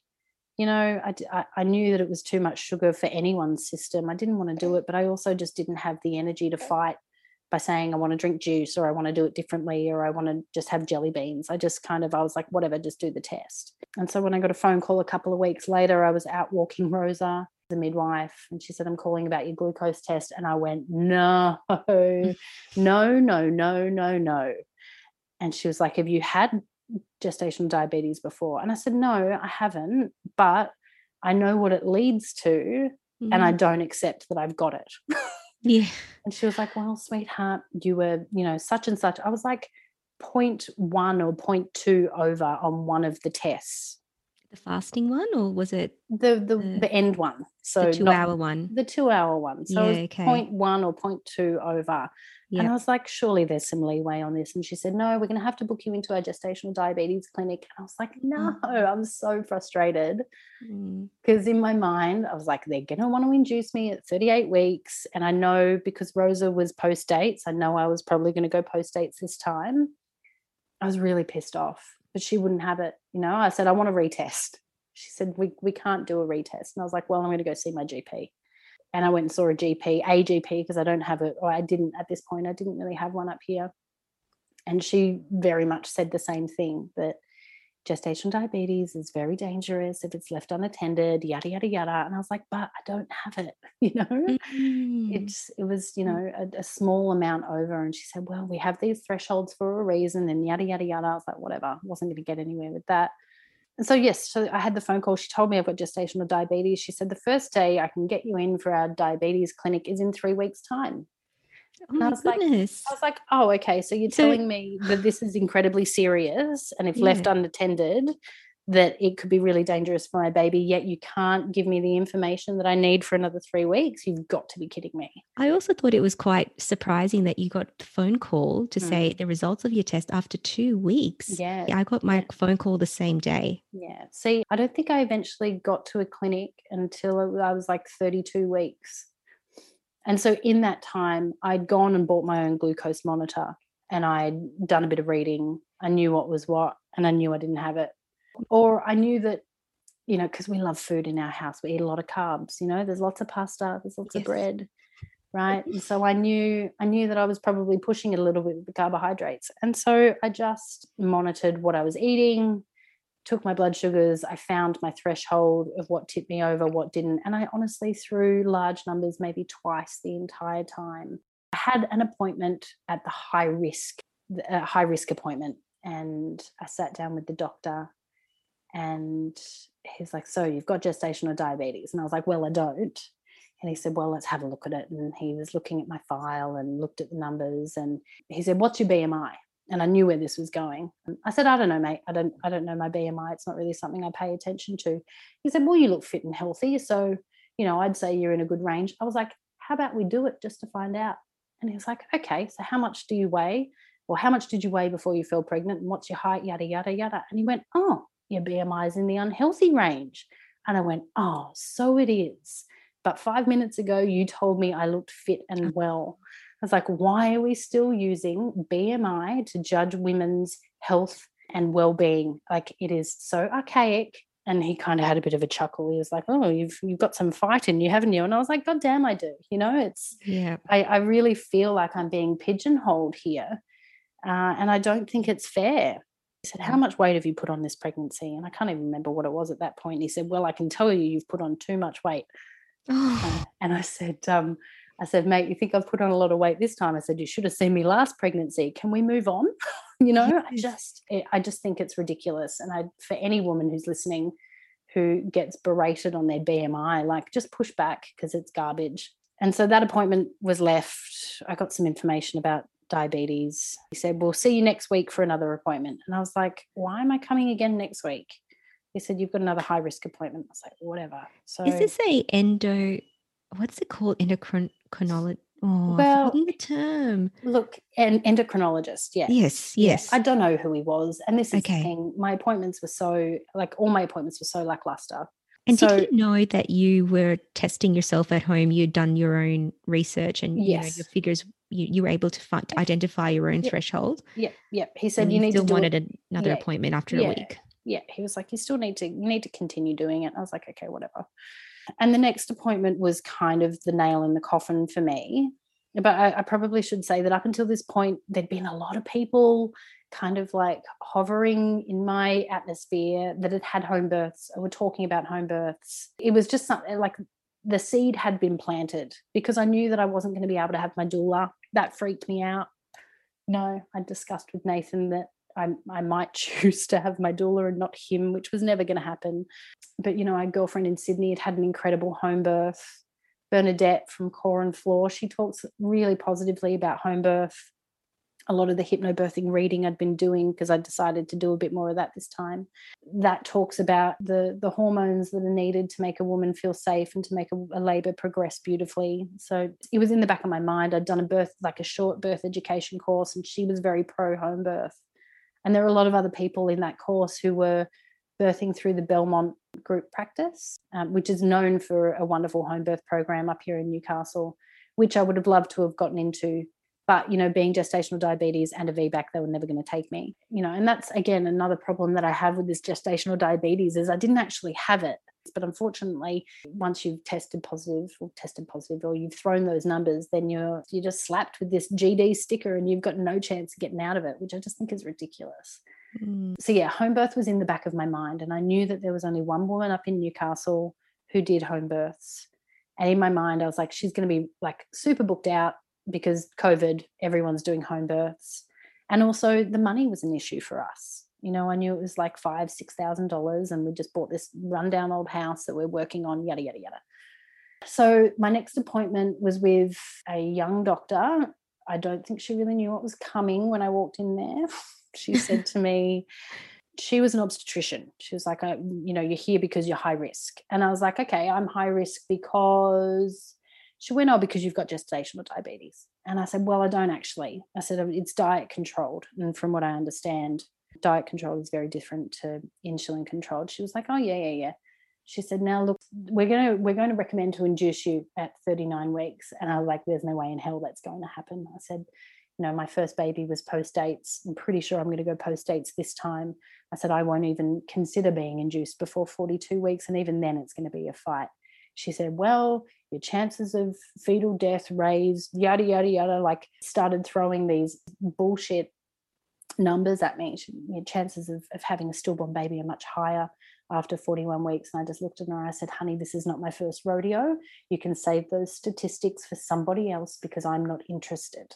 I knew that it was too much sugar for anyone's system. I didn't want to do it, but I also just didn't have the energy to fight by saying I want to drink juice, or I want to do it differently, or I want to just have jelly beans. I was like, whatever, just do the test. And so when I got a phone call a couple of weeks later, I was out walking Rosa, the midwife, and she said, I'm calling about your glucose test. And I went, no, no, no, no, no, no. And she was like, have you had gestational diabetes before? And I said, no, I haven't, but I know what it leads to, and I don't accept that I've got it. Yeah. And she was like, well, sweetheart, you were, such and such. I was like 0.1 or 0.2 over on one of the tests. The fasting one, or was it the end one? So the 2-hour one? The 2-hour one. So Yeah, it was okay. 0.1 or 0.2 over. Yep. And I was like, surely there's some leeway on this. And she said, no, we're going to have to book you into our gestational diabetes clinic. And I was like, no, I'm so frustrated. Because in my mind, I was like, they're going to want to induce me at 38 weeks. And I know, because Rosa was post-dates, I know I was probably going to go post-dates this time. I was really pissed off, but she wouldn't have it. I said, I want a retest. She said, we can't do a retest. And I was like, well, I'm going to go see my GP. And I went and saw a GP, because I don't have it, or I didn't at this point. I didn't really have one up here. And she very much said the same thing, that gestational diabetes is very dangerous if it's left unattended, yada, yada, yada. And I was like, but I don't have it, It was, a small amount over. And she said, well, we have these thresholds for a reason, and yada, yada, yada. I was like, whatever. I wasn't going to get anywhere with that. And so, yes, so I had the phone call. She told me I've got gestational diabetes. She said, the first day I can get you in for our diabetes clinic is in 3 weeks' time. Oh my goodness. I was like, oh, okay. So you're telling me that this is incredibly serious, and if left unattended, that it could be really dangerous for my baby, yet you can't give me the information that I need for another 3 weeks? You've got to be kidding me. I also thought it was quite surprising that you got a phone call to say the results of your test after 2 weeks. Yeah. I got my phone call the same day. Yeah. See, I don't think I eventually got to a clinic until I was like 32 weeks. And so in that time, I'd gone and bought my own glucose monitor, and I'd done a bit of reading. I knew what was what, and I knew I didn't have it. Or I knew that, because we love food in our house, we eat a lot of carbs, there's lots of pasta, there's lots of bread, right? And so I knew that I was probably pushing it a little bit with the carbohydrates. And so I just monitored what I was eating, took my blood sugars. I found my threshold of what tipped me over, what didn't. And I honestly threw large numbers maybe twice the entire time. I had an appointment at the high risk appointment, and I sat down with the doctor, and he's like, so you've got gestational diabetes? And I was like, well, I don't. And he said, well, let's have a look at it. And he was looking at my file and looked at the numbers, and he said, what's your BMI? And I knew where this was going. I said, I don't know, mate. I don't know my BMI. It's not really something I pay attention to. He said, well, you look fit and healthy. So, I'd say you're in a good range. I was like, how about we do it just to find out? And he was like, okay, so how much do you weigh? Or how much did you weigh before you fell pregnant? And what's your height? Yada, yada, yada. And he went, oh, your BMI is in the unhealthy range. And I went, oh, so it is. But 5 minutes ago, you told me I looked fit and well. I was like, why are we still using BMI to judge women's health and well-being? Like, it is so archaic. And he kind of had a bit of a chuckle. He was like, oh, you've got some fight in you, haven't you? And I was like, God damn, I do. I really feel like I'm being pigeonholed here. And I don't think it's fair. He said, how much weight have you put on this pregnancy? And I can't even remember what it was at that point. He said, well, I can tell you you've put on too much weight. And I said, mate, you think I've put on a lot of weight this time? I said, you should have seen me last pregnancy. Can we move on? Yes. I just think it's ridiculous. And for any woman who's listening who gets berated on their BMI, like, just push back, because it's garbage. And so that appointment was left. I got some information about diabetes. He said, we'll see you next week for another appointment. And I was like, why am I coming again next week? He said, you've got another high risk appointment. I was like, whatever. So Is this what's it called? Endocrinology? Oh, Well, I've forgotten the term. look, an endocrinologist, yes. Yes. Yeah, I don't know who he was. And this is the Okay. thing. My appointments were all my appointments were so lackluster. And So, did he know that you were testing yourself at home? You'd done your own research and Yes. your figures, you were able to identify your own threshold. Yeah. He said, And you need still to do wanted another Yeah. appointment after a week. Yeah, he was like, you need to continue doing it. I was like, okay, whatever. And the next appointment was kind of the nail in the coffin for me. But I probably should say that up until this point, there'd been a lot of people kind of like hovering in my atmosphere that had home births, or were talking about home births. It was just something like the seed had been planted, because I knew that I wasn't going to be able to have my doula. That freaked me out. No, I discussed with Nathan that I might choose to have my doula and not him, which was never going to happen. But, our girlfriend in Sydney had an incredible home birth. Bernadette from Core and Floor, she talks really positively about home birth. A lot of the hypnobirthing reading I'd been doing, because I decided to do a bit more of that this time, that talks about the hormones that are needed to make a woman feel safe and to make a labour progress beautifully. So it was in the back of my mind. I'd done a short birth education course, and she was very pro home birth. And there were a lot of other people in that course who were birthing through the Belmont group practice, which is known for a wonderful home birth program up here in Newcastle, which I would have loved to have gotten into. But, being gestational diabetes and a VBAC, they were never going to take me, and that's, again, another problem that I have with this gestational diabetes is I didn't actually have it. But unfortunately, once you've tested positive or you've thrown those numbers, then you're just slapped with this GD sticker and you've got no chance of getting out of it, which I just think is ridiculous. So yeah, home birth was in the back of my mind, and I knew that there was only one woman up in Newcastle who did home births. And in my mind, I was like, she's going to be like super booked out because COVID, everyone's doing home births. And also the money was an issue for us. I knew it was like $5,000-$6,000, and we just bought this rundown old house that we're working on, yada, yada, yada. So my next appointment was with a young doctor. I don't think she really knew what was coming when I walked in there. She said to me, she was an obstetrician. She was like, you're here because you're high risk. And I was like, okay, I'm high risk because... She went, because you've got gestational diabetes. And I said, well, I don't actually. I said, it's diet controlled. And from what I understand, diet control is very different to insulin controlled. She was like, oh, yeah. She said, now look, we're going to recommend to induce you at 39 weeks. And I was like, there's no way in hell that's going to happen. I said, my first baby was post dates. I'm pretty sure I'm going to go post dates this time. I said, I won't even consider being induced before 42 weeks. And even then it's going to be a fight. She said, well, your chances of fetal death raised, yada, yada, yada, like started throwing these bullshit numbers at me. Your chances of having a stillborn baby are much higher after 41 weeks. And I just looked at her and I said, honey, this is not my first rodeo. You can save those statistics for somebody else because I'm not interested.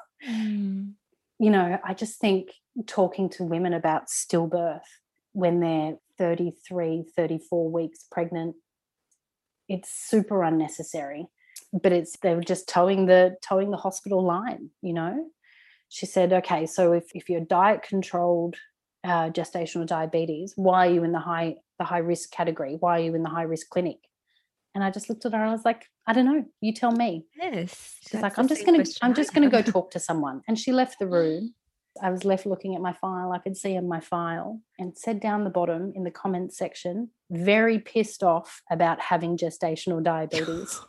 I just think talking to women about stillbirth when they're 33, 34 weeks pregnant, it's super unnecessary. But they were just towing the hospital line, she said, okay, so if you're diet controlled gestational diabetes, why are you in the high risk category? Why are you in the high risk clinic? And I just looked at her and I was like, I don't know, you tell me. Yes. She's like, I'm just gonna go talk to someone. And she left the room. I was left looking at my file. I could see in my file, and said down the bottom in the comments section, very pissed off about having gestational diabetes.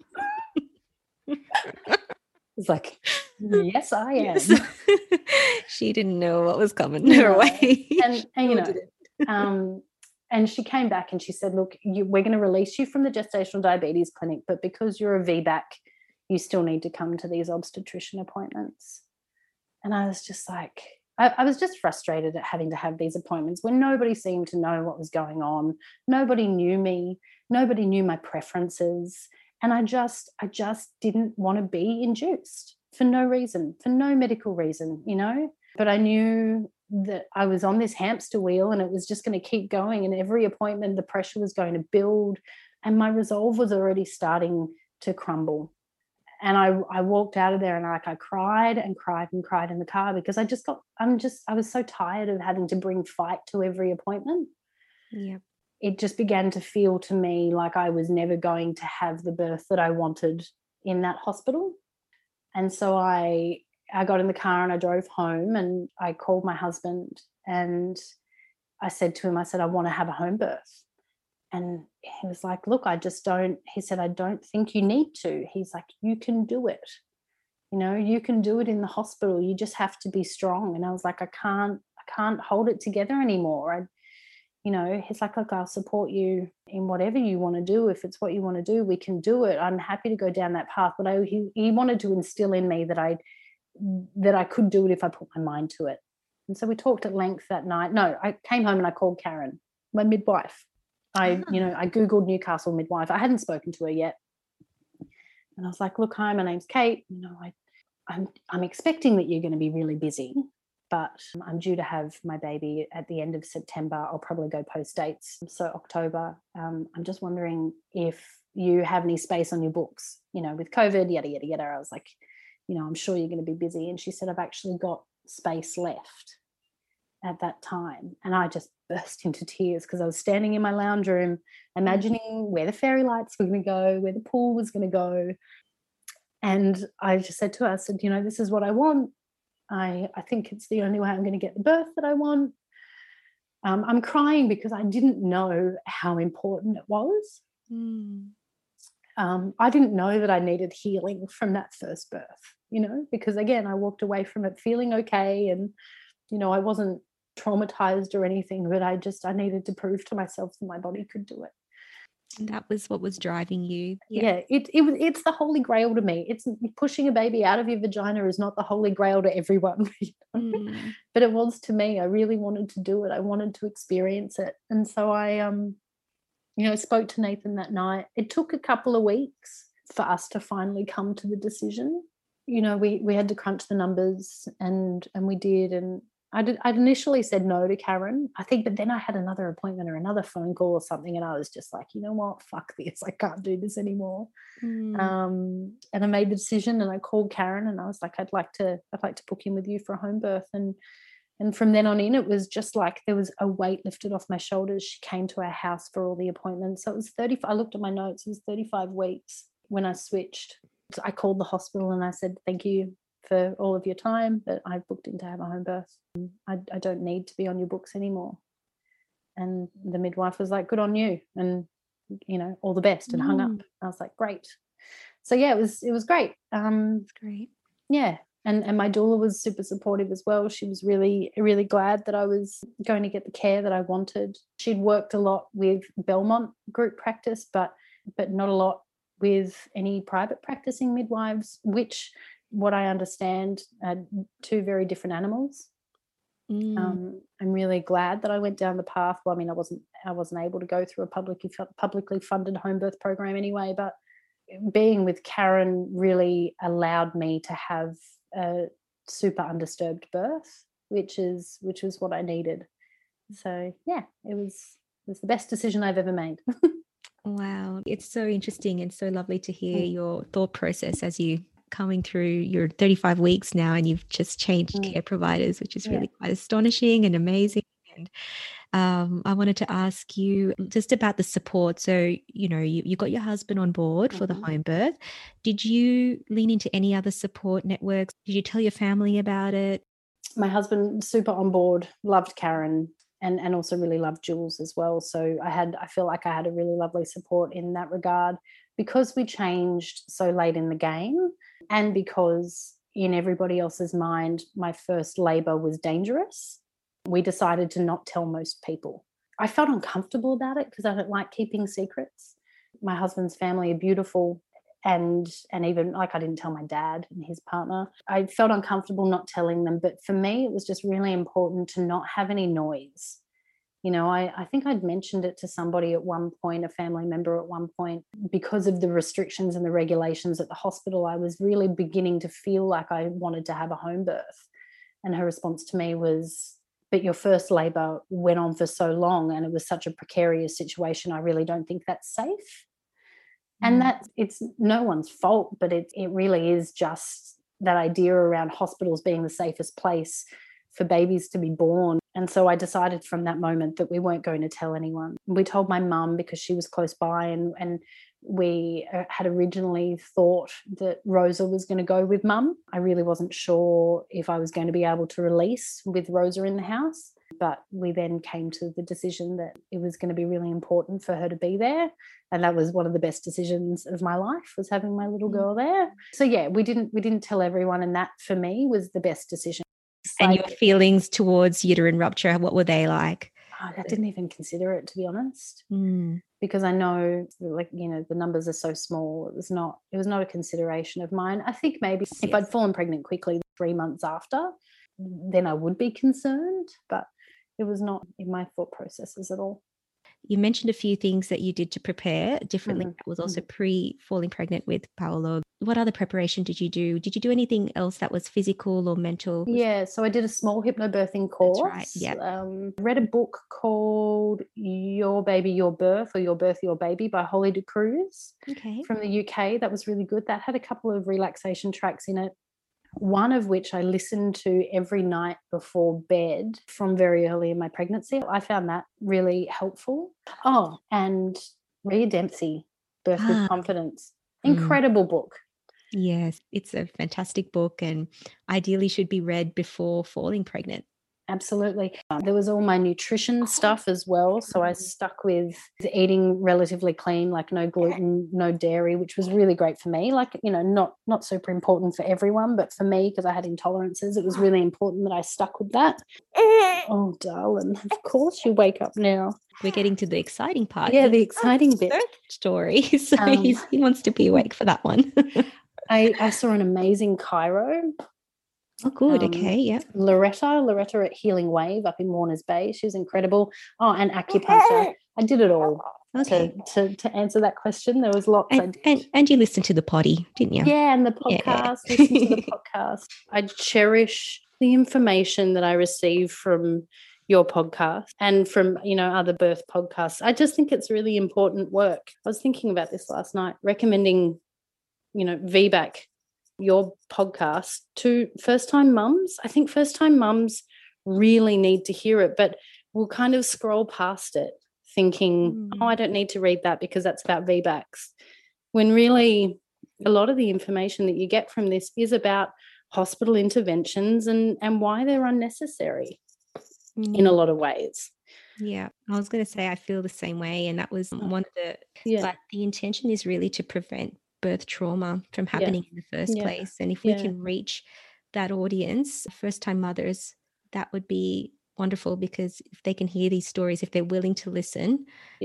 It's like, yes, I am. Yes. She didn't know what was coming her way. And you know, and she came back and she said, look, we're going to release you from the gestational diabetes clinic, but because you're a VBAC, you still need to come to these obstetrician appointments. And I was just like, I was just frustrated at having to have these appointments when nobody seemed to know what was going on. Nobody knew me. Nobody knew my preferences. And I just didn't want to be induced for no reason, for no medical reason, you know. But I knew that I was on this hamster wheel and it was just going to keep going. And every appointment, the pressure was going to build. And my resolve was already starting to crumble. And I walked out of there and I cried and cried and cried in the car because I was so tired of having to bring fight to every appointment. Yeah. It just began to feel to me like I was never going to have the birth that I wanted in that hospital. And so I got in the car and I drove home and I called my husband and I said to him, I said, I want to have a home birth. And he was like, look, he said, I don't think you need to. He's like, you can do it. You know, you can do it in the hospital. You just have to be strong. And I was like, I can't hold it together anymore. He's like, look, I'll support you in whatever you want to do. If it's what you want to do, we can do it. I'm happy to go down that path. But he wanted to instill in me that I could do it if I put my mind to it. And so we talked at length that night. No, I came home and I called Karen, my midwife. I Googled Newcastle midwife. I hadn't spoken to her yet. And I was like, look, hi, my name's Kate. You know, I'm expecting that you're going to be really busy, but I'm due to have my baby at the end of September. I'll probably go post dates. So October. I'm just wondering if you have any space on your books, you know, with COVID, yada, yada, yada. I was like, you know, I'm sure you're going to be busy. And she said, I've actually got space left at that time. And I just burst into tears because I was standing in my lounge room imagining where the fairy lights were going to go, where the pool was going to go. And I just said to her, I said, you know, this is what I want. I think it's the only way I'm going to get the birth that I want. I'm crying because I didn't know how important it was. I didn't know that I needed healing from that first birth, you know, because again, I walked away from it feeling okay. And, you know, I wasn't traumatized or anything, but I needed to prove to myself that my body could do it. And that was what was driving you. Yeah, it's the holy grail to me. It's pushing a baby out of your vagina is not the holy grail to everyone, you know? But it was to me. I really wanted to do it. I wanted to experience it. And so I spoke to Nathan that night. It took a couple of weeks for us to finally come to the decision. You know, we had to crunch the numbers and we did. And I'd initially said no to Karen, I think, but then I had another appointment or another phone call or something, and I was just like, you know what, fuck this, I can't do this anymore. And I made the decision and I called Karen and I was like, I'd like to book in with you for a home birth. And from then on in, it was just like there was a weight lifted off my shoulders. She came to our house for all the appointments. So it was 35, I looked at my notes, it was 35 weeks when I switched. So I called the hospital and I said, thank you for all of your time, but I've booked in to have a home birth. I don't need to be on your books anymore. And the midwife was like, good on you, and, you know, all the best, and hung up. I was like, great. So yeah, it was great. It's great. Yeah. And my doula was super supportive as well. She was really, really glad that I was going to get the care that I wanted. She'd worked a lot with Belmont group practice, but not a lot with any private practicing midwives, which, what I understand, are two very different animals. I'm really glad that I went down the path. Well, I mean, I wasn't able to go through a publicly funded home birth program anyway, but being with Karen really allowed me to have a super undisturbed birth, which was what I needed. So yeah, it was the best decision I've ever made. Wow. It's so interesting and so lovely to hear your thought process as you coming through your 35 weeks now and you've just changed care providers, which is really quite astonishing and amazing. And I wanted to ask you just about the support. So, you got your husband on board for the home birth. Did you lean into any other support networks? Did you tell your family about it? My husband, super on board, loved Karen and also really loved Jules as well. So I feel like I had a really lovely support in that regard because we changed so late in the game and because in everybody else's mind, my first labour was dangerous. We decided to not tell most people. I felt uncomfortable about it because I don't like keeping secrets. My husband's family are beautiful and even like I didn't tell my dad and his partner. I felt uncomfortable not telling them, but for me it was just really important to not have any noise. I think I'd mentioned it to somebody at one point, a family member at one point, because of the restrictions and the regulations at the hospital, I was really beginning to feel like I wanted to have a home birth. And her response to me was, but your first labour went on for so long and it was such a precarious situation. I really don't think that's safe. And it's no one's fault, but it really is just that idea around hospitals being the safest place for babies to be born. And so I decided from that moment that we weren't going to tell anyone. We told my mum because she was close by and we had originally thought that Rosa was going to go with mum. I really wasn't sure if I was going to be able to release with Rosa in the house. But we then came to the decision that it was going to be really important for her to be there. And that was one of the best decisions of my life, was having my little girl there. So yeah, we didn't tell everyone. And that for me was the best decision. And your feelings towards uterine rupture, what were they like? I didn't even consider it, to be honest, because I know, the numbers are so small. It was not a consideration of mine. I think maybe if I'd fallen pregnant quickly 3 months after, then I would be concerned, but it was not in my thought processes at all. You mentioned a few things that you did to prepare differently. That was also pre-falling pregnant with Paolo. What other preparation did you do? Did you do anything else that was physical or mental? Yeah, so I did a small hypnobirthing course. That's right, yeah. Read a book called Your Baby, Your Birth, or Your Birth, Your Baby by Holly de Cruz from the UK. That was really good. That had a couple of relaxation tracks in it, one of which I listened to every night before bed from very early in my pregnancy. I found that really helpful. Oh, and Rhea Dempsey, Birth with Confidence. Incredible book. Yes, it's a fantastic book and ideally should be read before falling pregnant. Absolutely. There was all my nutrition stuff as well. So I stuck with eating relatively clean, like no gluten, no dairy, which was really great for me. Not super important for everyone, but for me, because I had intolerances, it was really important that I stuck with that. Oh, darling, of course you wake up now. We're getting to the exciting part. Yeah, the exciting bit. Birth story. So he wants to be awake for that one. I saw an amazing chiro. Oh, good. Okay, yeah. Loretta at Healing Wave up in Warners Bay. She was incredible. Oh, and acupuncture. I did it all. Okay. To answer that question, there was lots. And you listened to the potty, didn't you? Yeah, and the podcast. Yeah. Listen to the podcast. I cherish the information that I receive from your podcast and from, other birth podcasts. I just think it's really important work. I was thinking about this last night, recommending, VBAC, your podcast, to first-time mums. I think first-time mums really need to hear it, but we'll kind of scroll past it thinking, I don't need to read that because that's about VBACs, when really a lot of the information that you get from this is about hospital interventions and why they're unnecessary in a lot of ways. Yeah, I was going to say I feel the same way, and that was one of but the intention is really to prevent birth trauma from happening in the first place. And if we can reach that audience, first-time mothers, that would be wonderful, because if they can hear these stories, if they're willing to listen,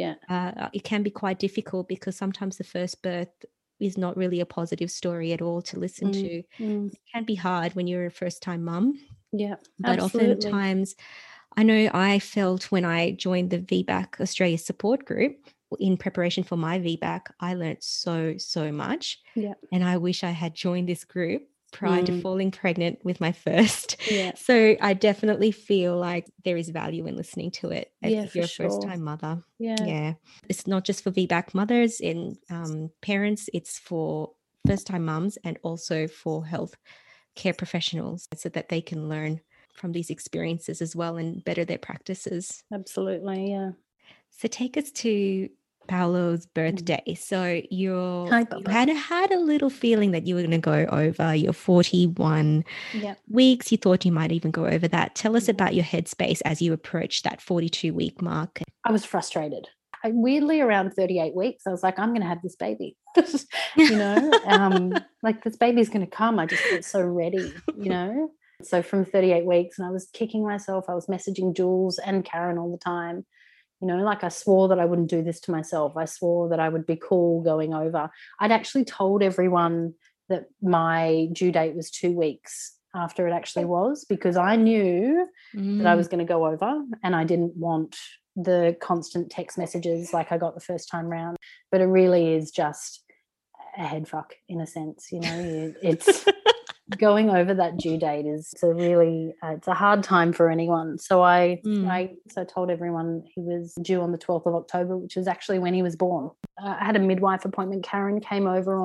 it can be quite difficult because sometimes the first birth is not really a positive story at all to listen to. It can be hard when you're a first-time mum. Yeah, but absolutely. Oftentimes, I know I felt when I joined the VBAC Australia support group, in preparation for my VBAC, I learned so much. Yeah. And I wish I had joined this group prior to falling pregnant with my first. Yeah. So I definitely feel like there is value in listening to it if you're a first-time mother. Yeah. It's not just for VBAC mothers and parents, it's for first-time mums and also for health care professionals so that they can learn from these experiences as well and better their practices. Absolutely, yeah. So take us to Paolo's birthday. So you Hi, Bubba. had a little feeling that you were going to go over your 41 weeks. You thought you might even go over that. Tell us about your headspace as you approached that 42-week mark. I was frustrated. Weirdly, around 38 weeks, I was like, I'm going to have this baby. Like this baby's going to come. I just felt so ready, So from 38 weeks, and I was kicking myself. I was messaging Jules and Karen all the time. Like I swore that I wouldn't do this to myself. I swore that I would be cool going over. I'd actually told everyone that my due date was 2 weeks after it actually was, because I knew that I was going to go over, and I didn't want the constant text messages like I got the first time round. But it really is just a head fuck in a sense, it's going over that due date is it's a hard time for anyone. So I told everyone he was due on the 12th of October, which was actually when he was born. I had a midwife appointment. Karen came over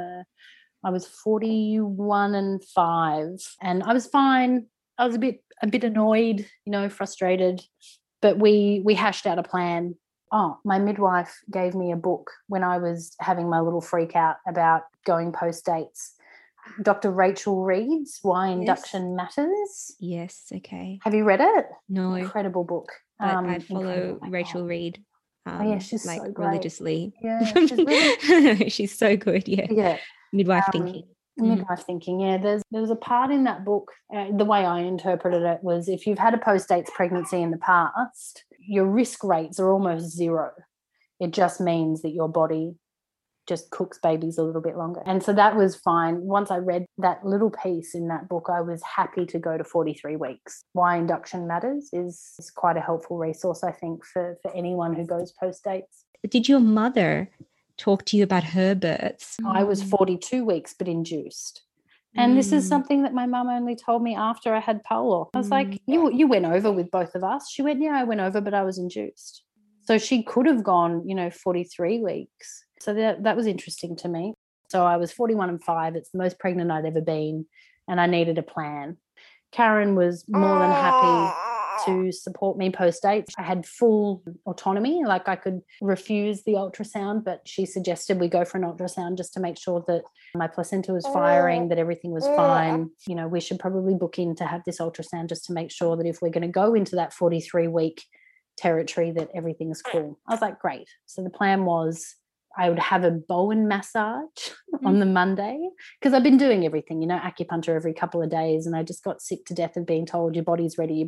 I was 41 and 5, and I was fine. I was a bit annoyed, frustrated, but we hashed out a plan. My midwife gave me a book when I was having my little freak out about going post dates. Dr. Rachel Reed's Why Induction Matters. Yes, okay. Have you read it? No. Incredible book. But I follow Rachel Reed. She's like so great. Religiously. Yeah, she's really she's so good. Yeah. Midwife thinking. Midwife thinking. Yeah, there was a part in that book. The way I interpreted it was, if you've had a post-dates pregnancy in the past, your risk rates are almost zero. It just means that your body just cooks babies a little bit longer. And so that was fine. Once I read that little piece in that book, I was happy to go to 43 weeks. Why Induction Matters is quite a helpful resource, I think, for anyone who goes post-dates. Did your mother talk to you about her births? I was 42 weeks, but induced. And this is something that my mum only told me after I had Paolo. I was like, you went over with both of us? She went, yeah, I went over, but I was induced. So she could have gone, 43 weeks. So that was interesting to me. So I was 41 and 5. It's the most pregnant I'd ever been, and I needed a plan. Karen was more than happy to support me post-dates. I had full autonomy, like I could refuse the ultrasound, but she suggested we go for an ultrasound just to make sure that my placenta was firing, that everything was fine. We should probably book in to have this ultrasound just to make sure that if we're going to go into that 43-week territory, that everything's cool. I was like, great. So the plan was I would have a Bowen massage on the Monday, because I've been doing everything, acupuncture every couple of days, and I just got sick to death of being told your body's ready.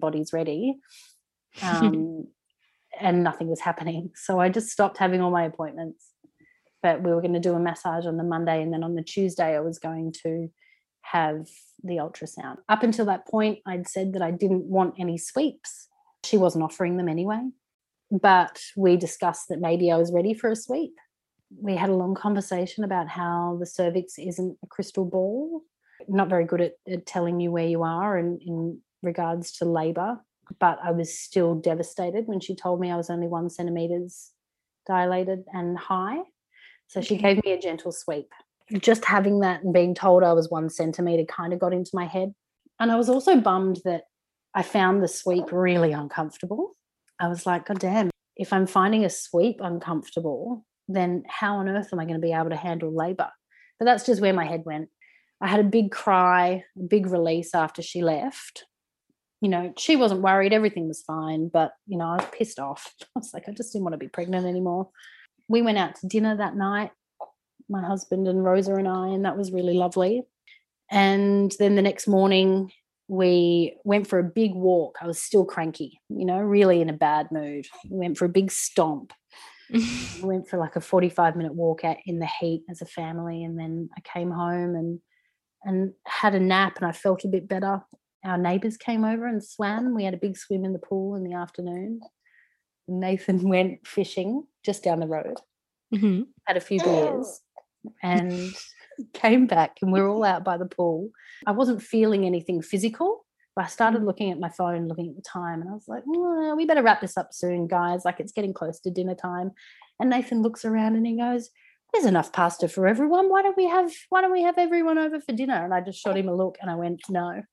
And nothing was happening. So I just stopped having all my appointments. But we were going to do a massage on the Monday, and then on the Tuesday I was going to have the ultrasound. Up until that point, I'd said that I didn't want any sweeps. She wasn't offering them anyway. But we discussed that maybe I was ready for a sweep. We had a long conversation about how the cervix isn't a crystal ball, not very good at telling you where you are in regards to labour. But I was still devastated when she told me I was only 1 centimetre dilated and high. So she gave me a gentle sweep. Just having that and being told I was 1 centimetre kind of got into my head. And I was also bummed that I found the sweep really uncomfortable. I was like, God damn, if I'm finding a sweep uncomfortable, then how on earth am I going to be able to handle labour? But that's just where my head went. I had a big cry, a big release after she left. She wasn't worried. Everything was fine. But, I was pissed off. I was like, I just didn't want to be pregnant anymore. We went out to dinner that night, my husband and Rosa and I, and that was really lovely. And then the next morning we went for a big walk. I was still cranky, really in a bad mood. We went for a big stomp. We went for like a 45-minute walk out in the heat as a family, and then I came home and had a nap, and I felt a bit better. Our neighbours came over and swam. We had a big swim in the pool in the afternoon. Nathan went fishing just down the road, had a few beers, and came back, and we were all out by the pool. I wasn't feeling anything physical, but I started looking at my phone, looking at the time, and I was like, well, we better wrap this up soon, guys. Like, it's getting close to dinner time. And Nathan looks around and he goes, there's enough pasta for everyone. Why don't we have everyone over for dinner? And I just shot him a look and I went, no.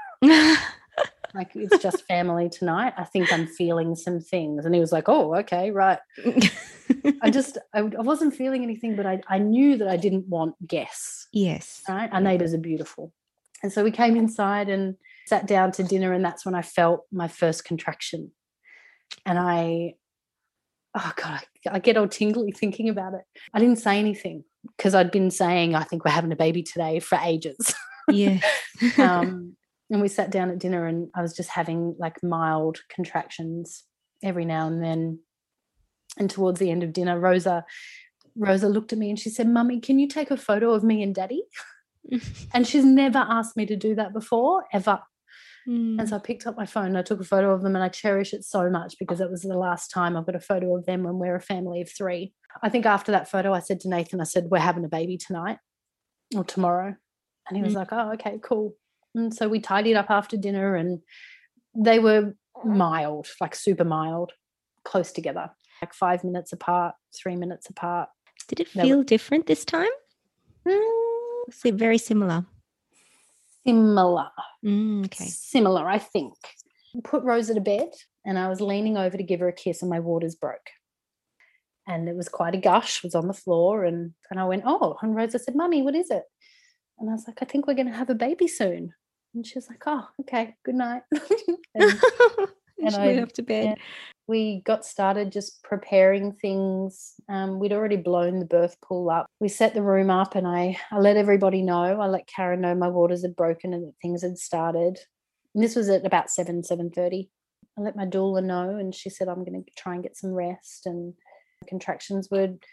Like, it's just family tonight. I think I'm feeling some things. And he was like, oh, okay, right. I wasn't feeling anything, but I knew that I didn't want guests. Yes. Right? Our neighbours are beautiful. And so we came inside and sat down to dinner, and that's when I felt my first contraction. And I get all tingly thinking about it. I didn't say anything because I'd been saying, I think we're having a baby today for ages. Yeah. And we sat down at dinner and I was just having like mild contractions every now and then. And towards the end of dinner, Rosa looked at me and she said, Mummy, can you take a photo of me and Daddy? And she's never asked me to do that before, ever. And so I picked up my phone and I took a photo of them, and I cherish it so much because it was the last time I've got a photo of them when we're a family of 3. I think after that photo, I said to Nathan, I said, we're having a baby tonight or tomorrow. And he was like, oh, okay, cool. And so we tidied up after dinner, and they were mild, like super mild, close together, like 5 minutes apart, 3 minutes apart. Did it feel different this time? Was it very similar? Similar. Okay. Similar, I think. Put Rosa to bed, and I was leaning over to give her a kiss, and my waters broke. And it was quite a gush. It was on the floor, and I went, oh. And Rosa said, Mummy, what is it? And I was like, I think we're going to have a baby soon. And she was like, oh, okay, good night. and I went up to bed. Yeah, we got started just preparing things. We'd already blown the birth pool up. We set the room up, and I let everybody know. I let Karen know my waters had broken and that things had started. And this was at about 7:30. I let my doula know, and she said, I'm going to try and get some rest. And contractions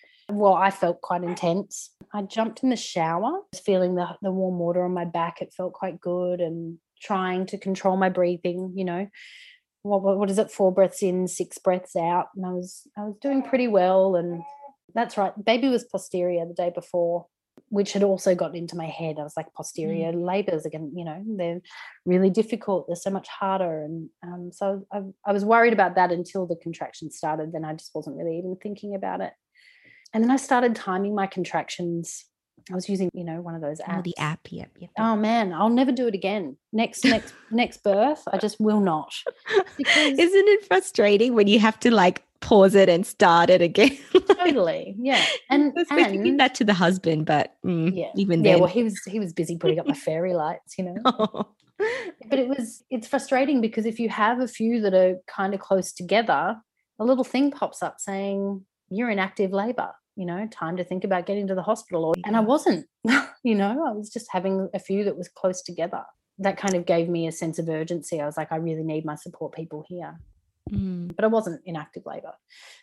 I felt quite intense. I jumped in the shower, feeling the warm water on my back. It felt quite good, and trying to control my breathing, you know. What is it? 4 breaths in, 6 breaths out. And I was doing pretty well. And that's right. Baby was posterior the day before, which had also gotten into my head. I was like, posterior labours again, you know, they're really difficult. They're so much harder. And so I was worried about that until the contractions started. Then I just wasn't really even thinking about it. And then I started timing my contractions. I was using, you know, one of those apps. Oh, the app, yep. Oh man, I'll never do it again. Next birth, I just will not. Isn't it frustrating when you have to like pause it and start it again? Totally, yeah. And I was thinking that to the husband, but even then, well, he was busy putting up my fairy lights, you know. Oh. But it's frustrating because if you have a few that are kind of close together, a little thing pops up saying you're in active labour. You know, time to think about getting to the hospital. And I wasn't, you know, I was just having a few that was close together. That kind of gave me a sense of urgency. I was like, I really need my support people here. But I wasn't in active labour.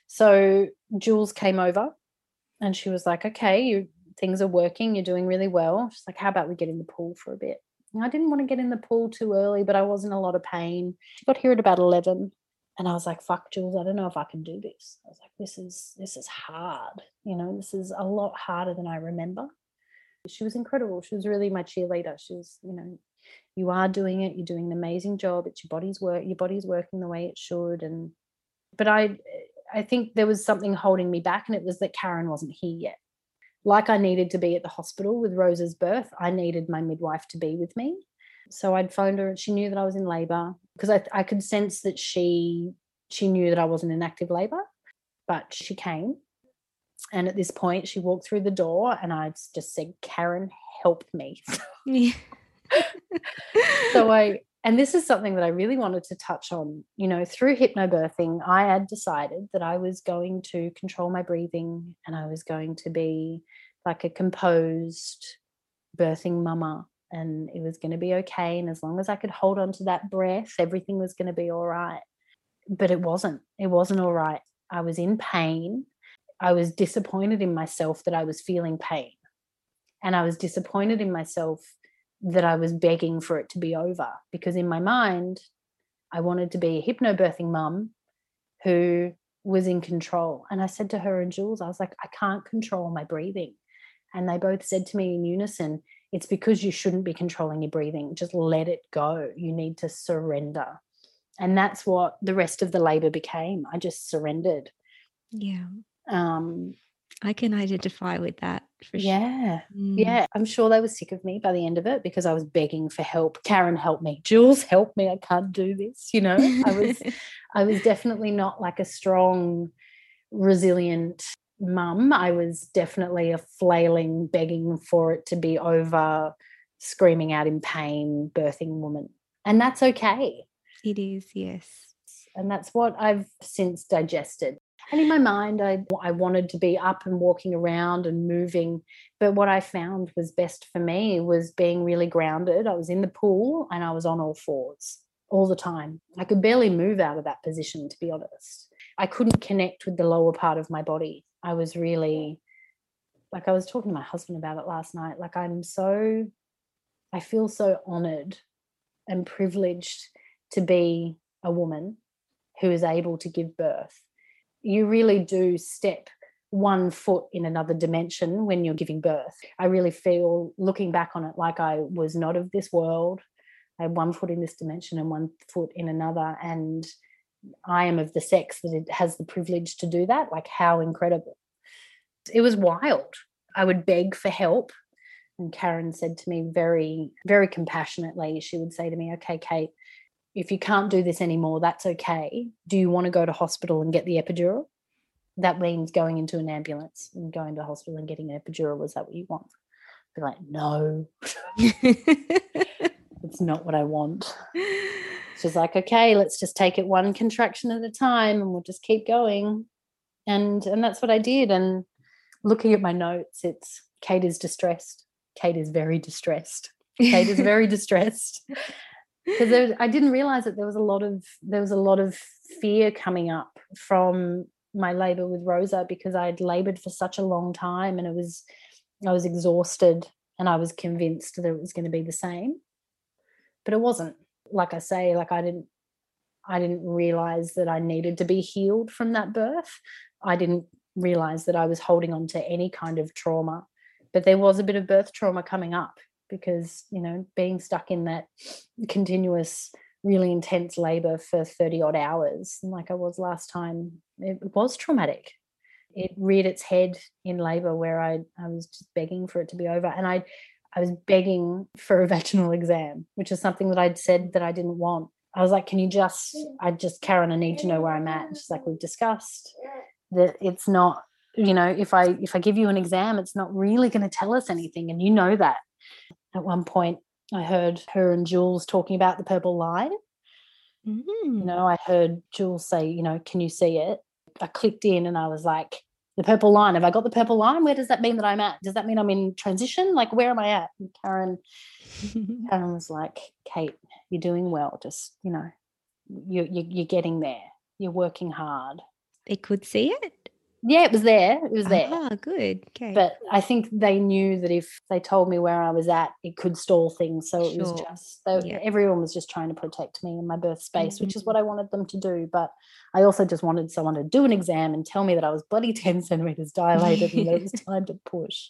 So Jules came over and she was like, okay, things are working. You're doing really well. She's like, how about we get in the pool for a bit? And I didn't want to get in the pool too early, but I was in a lot of pain. She got here at about 11. And I was like, fuck, Jules, I don't know if I can do this. I was like, this is hard. You know, this is a lot harder than I remember. She was incredible. She was really my cheerleader. She was, you know, you are doing it. You're doing an amazing job. It's your body's work. Your body's working the way it should. But I think there was something holding me back, and it was that Karen wasn't here yet. Like I needed to be at the hospital with Rosa's birth, I needed my midwife to be with me. So I'd phoned her and she knew that I was in labour, because I could sense that she knew that I wasn't in active labour, but she came. And at this point she walked through the door and I just said, Karen, help me. Yeah. And this is something that I really wanted to touch on, you know, through hypnobirthing, I had decided that I was going to control my breathing and I was going to be like a composed birthing mama. And it was going to be okay. And as long as I could hold on to that breath, everything was going to be all right. But it wasn't all right. I was in pain. I was disappointed in myself that I was feeling pain. And I was disappointed in myself that I was begging for it to be over, because in my mind, I wanted to be a hypnobirthing mum who was in control. And I said to her and Jules, I was like, I can't control my breathing. And they both said to me in unison, it's because you shouldn't be controlling your breathing. Just let it go. You need to surrender. And that's what the rest of the labour became. I just surrendered. Yeah. I can identify with that for sure. Yeah. Mm. Yeah. I'm sure they were sick of me by the end of it because I was begging for help. Karen, help me. Jules, help me. I can't do this. I was definitely not like a strong, resilient mum. I was definitely a flailing, begging for it to be over, screaming out in pain, birthing woman. And that's okay. It is, yes. And that's what I've since digested. And in my mind, I wanted to be up and walking around and moving. But what I found was best for me was being really grounded. I was in the pool and I was on all fours all the time. I could barely move out of that position, to be honest. I couldn't connect with the lower part of my body. I was really, like I was talking to my husband about it last night, like I feel so honoured and privileged to be a woman who is able to give birth. You really do step one foot in another dimension when you're giving birth. I really feel, looking back on it, like I was not of this world. I had one foot in this dimension and one foot in another, and I am of the sex that it has the privilege to do that. Like, how incredible. It was wild. I would beg for help, and Karen said to me very, very compassionately, she would say to me, okay, Kate, if you can't do this anymore, that's okay. Do you want to go to hospital and get the epidural? That means going into an ambulance and going to hospital and getting an epidural. Was that what you want? Be like, no, it's not what I want. She's like, okay, let's just take it one contraction at a time and we'll just keep going. And that's what I did. And looking at my notes, it's Kate is distressed. Kate is very distressed. Kate is very distressed. Because I didn't realize that there was a lot of fear coming up from my labor with Rosa, because I had labored for such a long time, and I was exhausted, and I was convinced that it was going to be the same, but it wasn't. Like I say, like I didn't realize that I needed to be healed from that birth. I didn't realize that I was holding on to any kind of trauma, but there was a bit of birth trauma coming up, because, being stuck in that continuous, really intense labor for 30 odd hours, like I was last time, it was traumatic. It reared its head in labor, where I was just begging for it to be over. And I was begging for a vaginal exam, which is something that I'd said that I didn't want. I was like, Karen, I need to know where I'm at. And she's like, we've discussed that it's not, if I give you an exam, it's not really going to tell us anything. And you know that. At one point, I heard her and Jules talking about the purple line. Mm. I heard Jules say, can you see it? I clicked in and I was like, the purple line. Have I got the purple line? Where does that mean that I'm at? Does that mean I'm in transition? Like, where am I at? And Karen was like, Kate, you're doing well. Just, you're getting there. You're working hard. They could see it? Yeah, it was there. It was there. Ah, good. Okay. But I think they knew that if they told me where I was at, it could stall things. So it was just, everyone was just trying to protect me in my birth space, which is what I wanted them to do. But I also just wanted someone to do an exam and tell me that I was bloody 10 centimeters dilated and that it was time to push.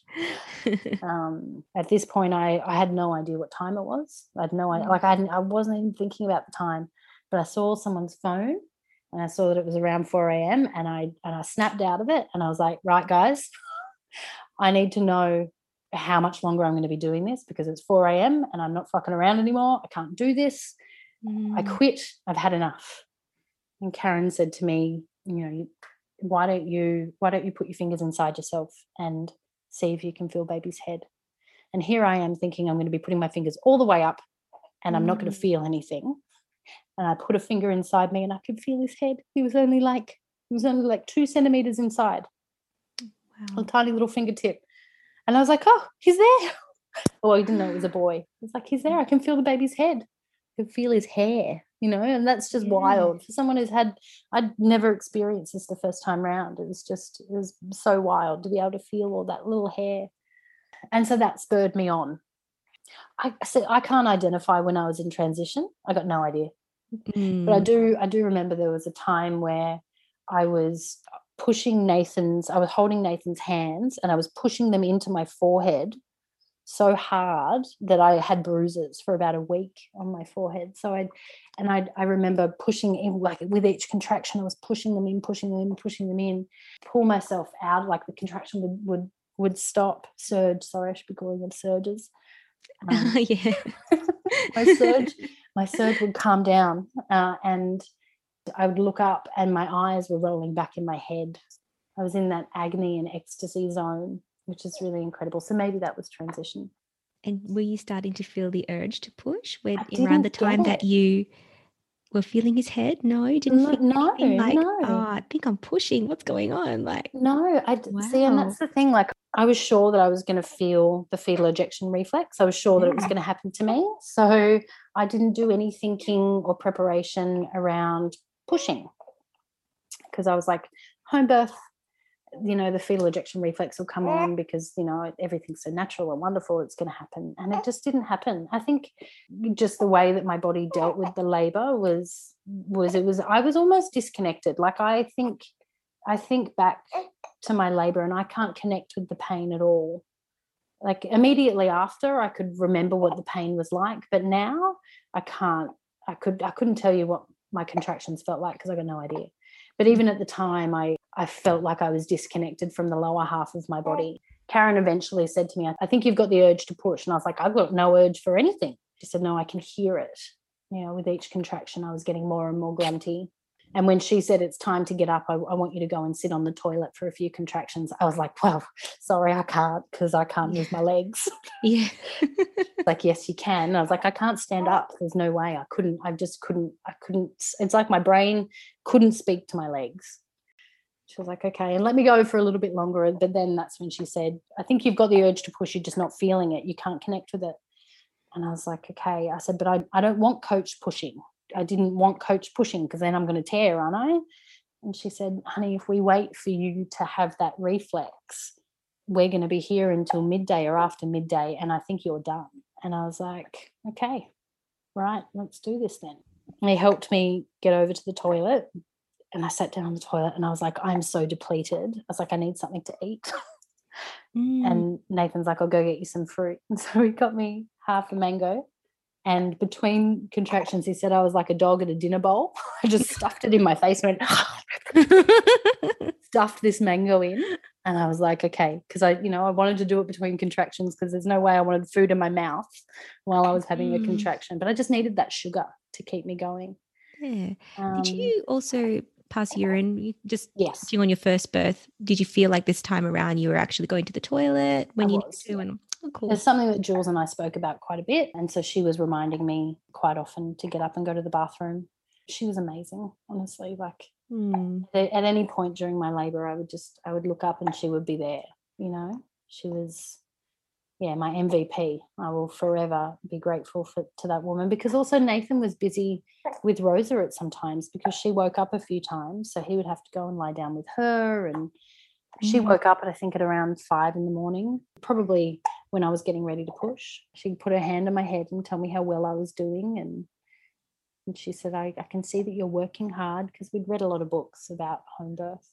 At this point, I had no idea what time it was. I had no idea. Like, I wasn't even thinking about the time, but I saw someone's phone. And I saw that it was around 4 a.m. and I snapped out of it, and I was like, right, guys, I need to know how much longer I'm going to be doing this, because it's 4 a.m. and I'm not fucking around anymore. I can't do this. I quit. I've had enough. And Karen said to me, why don't you put your fingers inside yourself and see if you can feel baby's head? And here I am thinking I'm going to be putting my fingers all the way up and I'm not going to feel anything. And I put a finger inside me and I could feel his head. He was only like 2 centimeters inside. Wow. A tiny little fingertip. And I was like, oh, he's there. Oh, I didn't know it was a boy. It's like, he's there. I can feel the baby's head. I can feel his hair, and that's just wild. For someone I'd never experienced this the first time round. It was so wild to be able to feel all that little hair. And so that spurred me on. I said, I can't identify when I was in transition. I got no idea. But I do remember there was a time where I was holding Nathan's hands and I was pushing them into my forehead so hard that I had bruises for about a week on my forehead. So I remember pushing in, like with each contraction, I was pushing them in, pull myself out, like the contraction would stop, surge. Sorry, I should be calling them surges. Yeah. my surge would calm down, and I would look up and my eyes were rolling back in my head. I was in that agony and ecstasy zone, which is really incredible. So maybe that was transition. And were you starting to feel the urge to push when I around the didn't time get that it. you were feeling his head? No, you didn't feel No, anything like, no. oh, I think I'm pushing. What's going on? Like, No, see, and wow. that's the thing. Like, I was sure that I was going to feel the fetal ejection reflex. I was sure that it was going to happen to me. So I didn't do any thinking or preparation around pushing, because I was like, home birth, the fetal ejection reflex will come on because, everything's so natural and wonderful, it's going to happen. And it just didn't happen. I think just the way that my body dealt with the labor was I was almost disconnected. Like, I think back to my labor and I can't connect with the pain at all. Like, immediately after, I could remember what the pain was like, but now I can't. I couldn't tell you what my contractions felt like because I got no idea. But even at the time, I felt like I was disconnected from the lower half of my body. Karen eventually said to me, I think you've got the urge to push. And I was like, I've got no urge for anything. She said, no, I can hear it. With each contraction, I was getting more and more grunty. And when she said it's time to get up, I want you to go and sit on the toilet for a few contractions, I was like, well, sorry, I can't, because I can't move my legs. Yeah. Like, yes, you can. And I was like, I can't stand up. There's no way. I couldn't. It's like my brain couldn't speak to my legs. She was like, okay, and let me go for a little bit longer. But then that's when she said, I think you've got the urge to push, you're just not feeling it. You can't connect with it. And I was like, okay. I said, but I don't want coach pushing. I didn't want coach pushing because then I'm going to tear, aren't I? And she said, honey, if we wait for you to have that reflex, we're going to be here until midday or after midday, and I think you're done. And I was like, okay, right, let's do this then. And he helped me get over to the toilet, and I sat down on the toilet and I was like, I'm so depleted. I was like, I need something to eat. And Nathan's like, I'll go get you some fruit. And so he got me half a mango. And between contractions, he said I was like a dog at a dinner bowl. I just stuffed it in my face and went, stuffed this mango in. And I was like, okay, because I wanted to do it between contractions because there's no way I wanted food in my mouth while I was having a contraction. But I just needed that sugar to keep me going. Yeah. Did you also pass urine? Yes. Touching on your first birth, did you feel like this time around you were actually going to the toilet when you needed to? Yeah. And cool. There's something that Jules and I spoke about quite a bit. And so she was reminding me quite often to get up and go to the bathroom. She was amazing, honestly. Like at any point during my labor, I would look up and she would be there. She was, my MVP. I will forever be grateful to that woman, because also Nathan was busy with Rosa at some times because she woke up a few times. So he would have to go and lie down with her, and she woke up at around 5 a.m, probably when I was getting ready to push. She'd put her hand on my head and tell me how well I was doing. And she said, I can see that you're working hard, because we'd read a lot of books about home birth.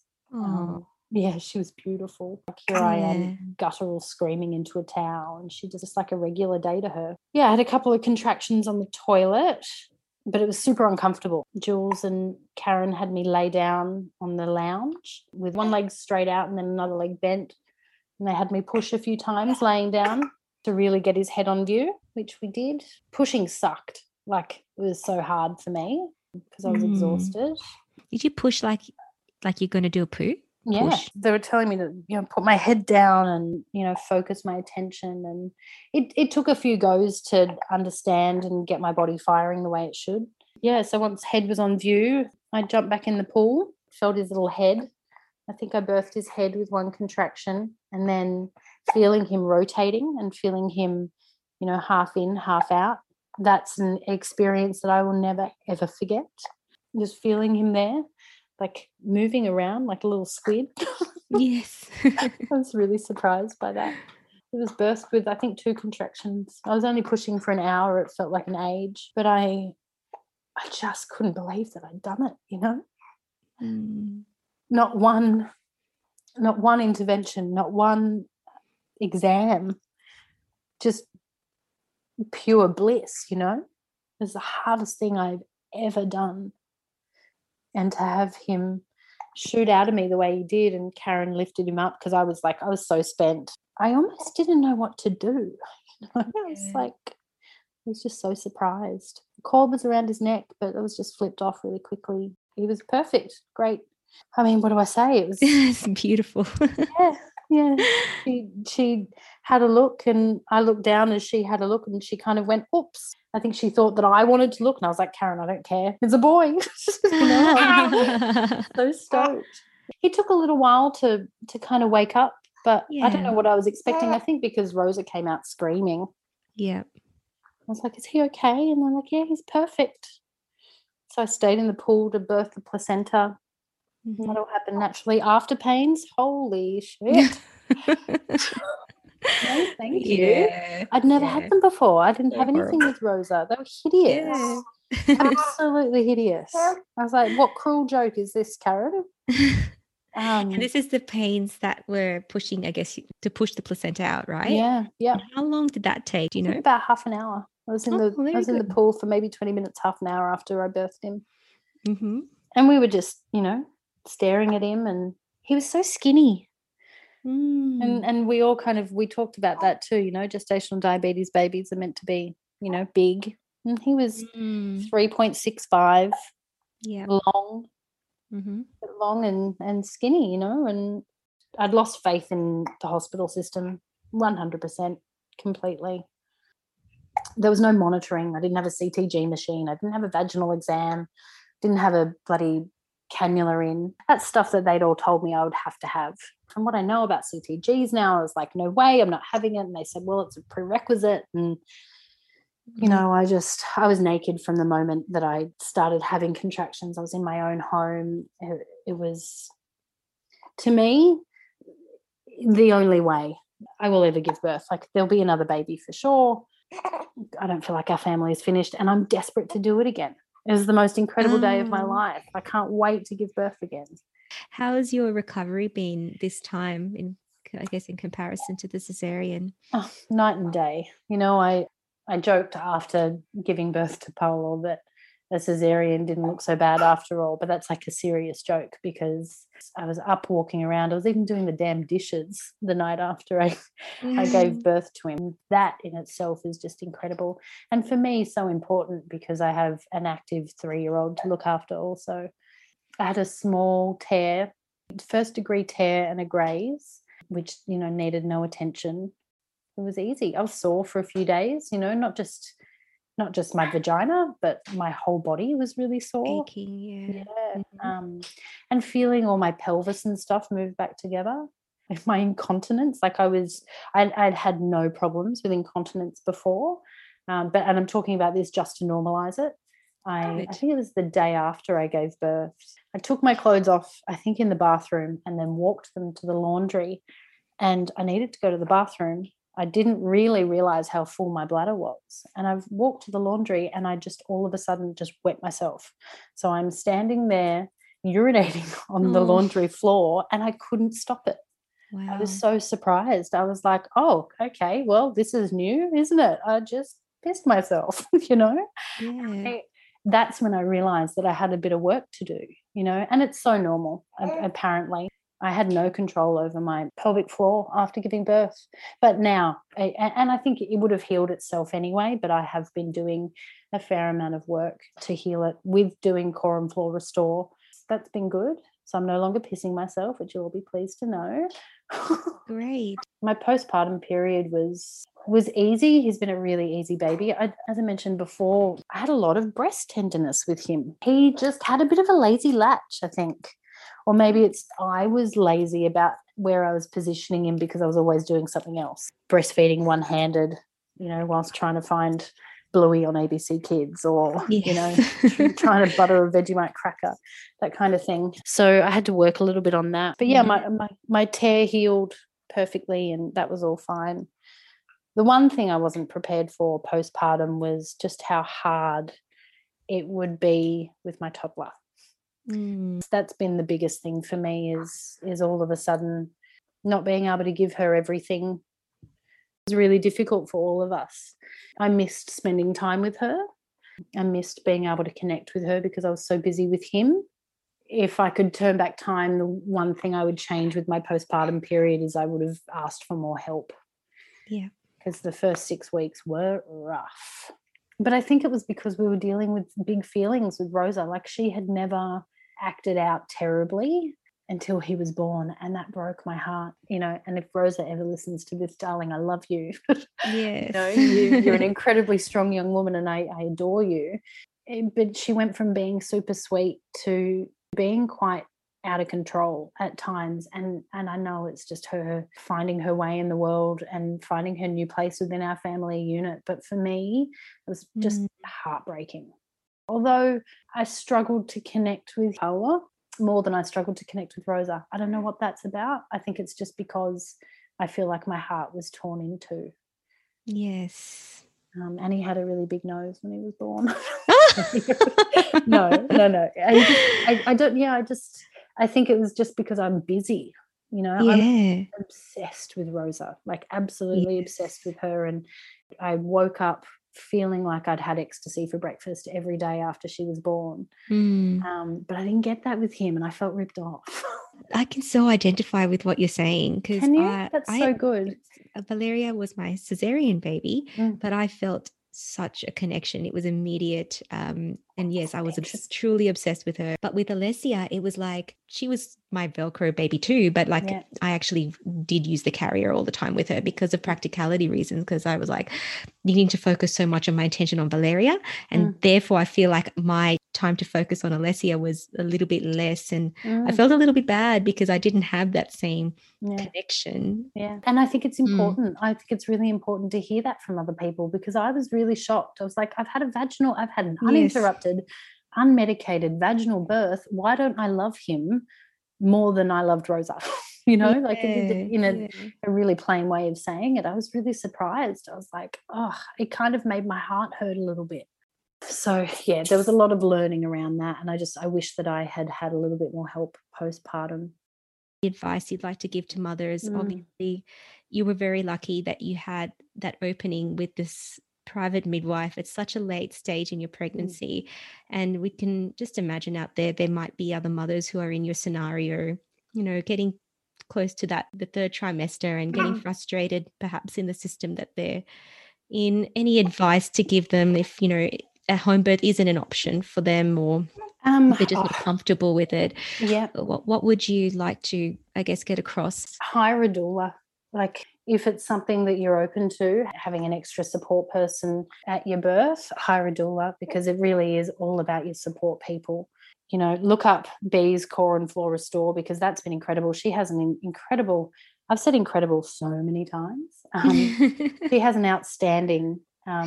Yeah, she was beautiful. Like, here I am, guttural, screaming into a towel, and she just like a regular day to her. Yeah, I had a couple of contractions on the toilet, but it was super uncomfortable. Jules and Karen had me lay down on the lounge with one leg straight out and then another leg bent. And they had me push a few times laying down to really get his head on view, which we did. Pushing sucked. Like, it was so hard for me because I was exhausted. Did you push like you're going to do a poo? Yeah, Push. they were telling me to put my head down and focus my attention, and it took a few goes to understand and get my body firing the way it should. Yeah, so once head was on view, I jumped back in the pool, felt his little head. I think I birthed his head with one contraction, and then feeling him rotating and feeling him, half in, half out. That's an experience that I will never, ever forget. Just feeling him there, like moving around like a little squid. Yes. I was really surprised by that. It was birthed with, I think, 2 contractions. I was only pushing for an hour. It felt like an age, but I just couldn't believe that I'd done it, Not one intervention, not one exam. just pure bliss, you know. It was the hardest thing I've ever done. And to have him shoot out of me the way he did, and Karen lifted him up, because I was so spent. I almost didn't know what to do. I was just so surprised. The cord was around his neck, but it was just flipped off really quickly. He was perfect. Great. I mean, what do I say? It was It's beautiful. Yeah. She had a look, and I looked down as she had a look, and she kind of went, oops. I think she thought that I wanted to look, and I was like, Karen, I don't care. It's a boy. I'm so stoked. He took a little while to kind of wake up, but I don't know what I was expecting. I think because Rosa came out screaming. Yeah. I was like, is he okay? And they're like, yeah, he's perfect. So I stayed in the pool to birth the placenta. Mm-hmm. That'll happen naturally after pains. Holy shit. No, thank you. I'd never had them before. I didn't have anything with Rosa. They were hideous. Absolutely hideous. I was like, what cruel joke is this, Karen? And this is the pains that were pushing, I guess, to push the placenta out, right? Yeah. And how long did that take? Do you know? About half an hour. I was in the pool for maybe 20 minutes, half an hour after I birthed him. Mm-hmm. And we were just, staring at him, and he was so skinny. And we all we talked about that too, gestational diabetes babies are meant to be, big. And he was 3.65 long, long and skinny, and I'd lost faith in the hospital system 100%, completely. There was no monitoring. I didn't have a CTG machine. I didn't have a vaginal exam. Didn't have a bloody cannula in. That's stuff that they'd all told me I would have to have. From what I know about CTGs now, I was like, no way, I'm not having it. And they said, well, it's a prerequisite. And, I was naked from the moment that I started having contractions. I was in my own home. It was, to me, the only way I will ever give birth. Like, there'll be another baby for sure. I don't feel like our family is finished, and I'm desperate to do it again. It was the most incredible day of my life. I can't wait to give birth again. How has your recovery been this time, in comparison to the cesarean? Oh, night and day. I joked after giving birth to Paolo that a cesarean didn't look so bad after all, but that's like a serious joke, because I was up walking around. I was even doing the damn dishes the night after I gave birth to him. That in itself is just incredible. And for me, so important, because I have an active 3-year-old to look after also. I had a small tear, first-degree tear and a graze, which, needed no attention. It was easy. I was sore for a few days, not just my vagina, but my whole body was really sore. Aching, and feeling all my pelvis and stuff move back together. My incontinence, I'd had no problems with incontinence before, and I'm talking about this just to normalize it. I think it was the day after I gave birth. I took my clothes off, I think in the bathroom, and then walked them to the laundry, and I needed to go to the bathroom. I didn't really realize how full my bladder was. And I've walked to the laundry, and I just all of a sudden just wet myself. So I'm standing there urinating on the laundry floor, and I couldn't stop it. Wow. I was so surprised. I was like, oh, okay, well, this is new, isn't it? I just pissed myself, Yeah. That's when I realized that I had a bit of work to do, and it's so normal, apparently. I had no control over my pelvic floor after giving birth. But now, and I think it would have healed itself anyway, but I have been doing a fair amount of work to heal it with doing core and floor restore. That's been good. So I'm no longer pissing myself, which you'll all be pleased to know. Great. My postpartum period was easy. He's been a really easy baby. As I mentioned before, I had a lot of breast tenderness with him. He just had a bit of a lazy latch, I think. Or maybe I was lazy about where I was positioning him, because I was always doing something else. Breastfeeding one-handed, whilst trying to find Bluey on ABC Kids, or, trying to butter a Vegemite cracker, that kind of thing. So I had to work a little bit on that. But yeah, my tear healed perfectly, and that was all fine. The one thing I wasn't prepared for postpartum was just how hard it would be with my toddler. That's been the biggest thing for me, is all of a sudden not being able to give her everything was really difficult for all of us. I missed spending time with her. I missed being able to connect with her because I was so busy with him. If I could turn back time, the one thing I would change with my postpartum period is I would have asked for more help. Yeah. Because the first 6 weeks were rough. But I think it was because we were dealing with big feelings with Rosa. Like, she had never acted out terribly until he was born, and that broke my heart, you know. And if Rosa ever listens to this, darling, I love you. Yes. You know, you're an incredibly strong young woman, and I adore you. But she went from being super sweet to being quite out of control at times, and I know it's just her finding her way in the world and finding her new place within our family unit. But for me, it was just heartbreaking. Although I struggled to connect with Paula more than I struggled to connect with Rosa. I don't know what that's about. I think it's just because I feel like my heart was torn in two. Yes. And he had a really big nose when he was born. No. I think it was just because I'm busy, you know. Yeah. I'm obsessed with Rosa, like absolutely obsessed with her. And I woke up feeling like I'd had ecstasy for breakfast every day after she was born. But I didn't get that with him, and I felt ripped off. I can so identify with what you're saying, because Can you? That's so good. Valeria was my cesarean baby, but I felt such a connection. It was immediate. And yes, I was truly obsessed with her. But with Alessia, it was like she was my Velcro baby too. But like I actually did use the carrier all the time with her because of practicality reasons, because I was like needing to focus so much of my attention on Valeria. And therefore, I feel like my time to focus on Alessia was a little bit less. And I felt a little bit bad because I didn't have that same connection. Yeah. And I think it's important. I think it's really important to hear that from other people, because I was really shocked. I was like, I've had an uninterrupted, unmedicated vaginal birth. Why don't I love him more than I loved Rosa? You know, like in a really plain way of saying it. I was really surprised. I was like, oh, it kind of made my heart hurt a little bit. So, yeah, there was a lot of learning around that. And I wish that I had had a little bit more help postpartum. Advice you'd like to give to mothers? Obviously, you were very lucky that you had that opening with this private midwife at such a late stage in your pregnancy. And we can just imagine out there might be other mothers who are in your scenario, you know, getting close to the third trimester and getting frustrated perhaps in the system that they're in. Any advice to give them if, you know, a home birth isn't an option for them, or they're just not comfortable with it? Yeah. What would you like to, I guess, get across? Hire a doula. Like, if it's something that you're open to, having an extra support person at your birth, hire a doula, because it really is all about your support people. You know, look up Bee's Core and Floor Restore, because that's been incredible. She has an incredible, I've said incredible so many times. She has an outstanding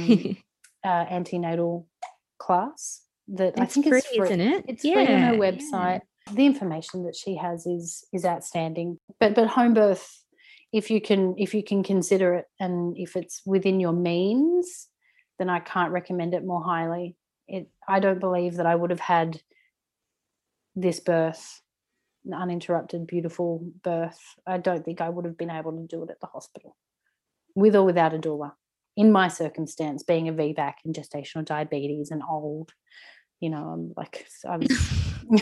antenatal class that I think is free, isn't it? It's free on her website. Yeah. The information that she has is outstanding. But home birth, if you can consider it, and if it's within your means, then I can't recommend it more highly. I don't believe that I would have had this birth, an uninterrupted, beautiful birth. I don't think I would have been able to do it at the hospital, with or without a doula. In my circumstance, being a VBAC and gestational diabetes and old, you know, I was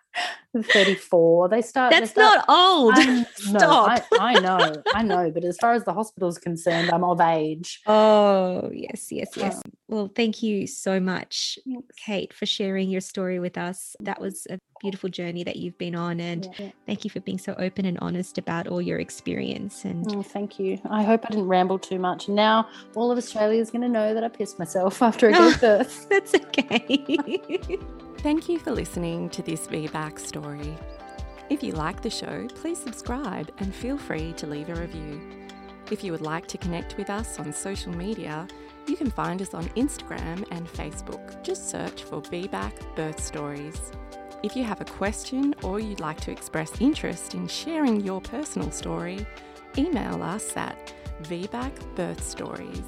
34. That's not old. Stop. I know. But as far as the hospital's concerned, I'm of age. Oh, yes. Well, thank you so much, Kate, for sharing your story with us. That was a beautiful journey that you've been on, and thank you for being so open and honest about all your experience. And thank you. I hope I didn't ramble too much. Now all of Australia is going to know that I pissed myself after I gave birth. That's okay. Thank you for listening to this VBAC story. If you like the show, please subscribe and feel free to leave a review. If you would like to connect with us on social media, you can find us on Instagram and Facebook. Just search for VBAC Birth Stories. If you have a question or you'd like to express interest in sharing your personal story, email us at vbacbirthstories@gmail.com.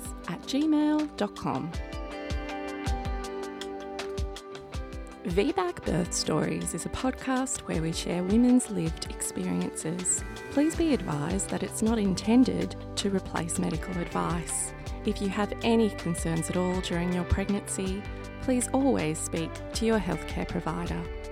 VBAC Birth Stories is a podcast where we share women's lived experiences. Please be advised that it's not intended to replace medical advice. If you have any concerns at all during your pregnancy, please always speak to your healthcare provider.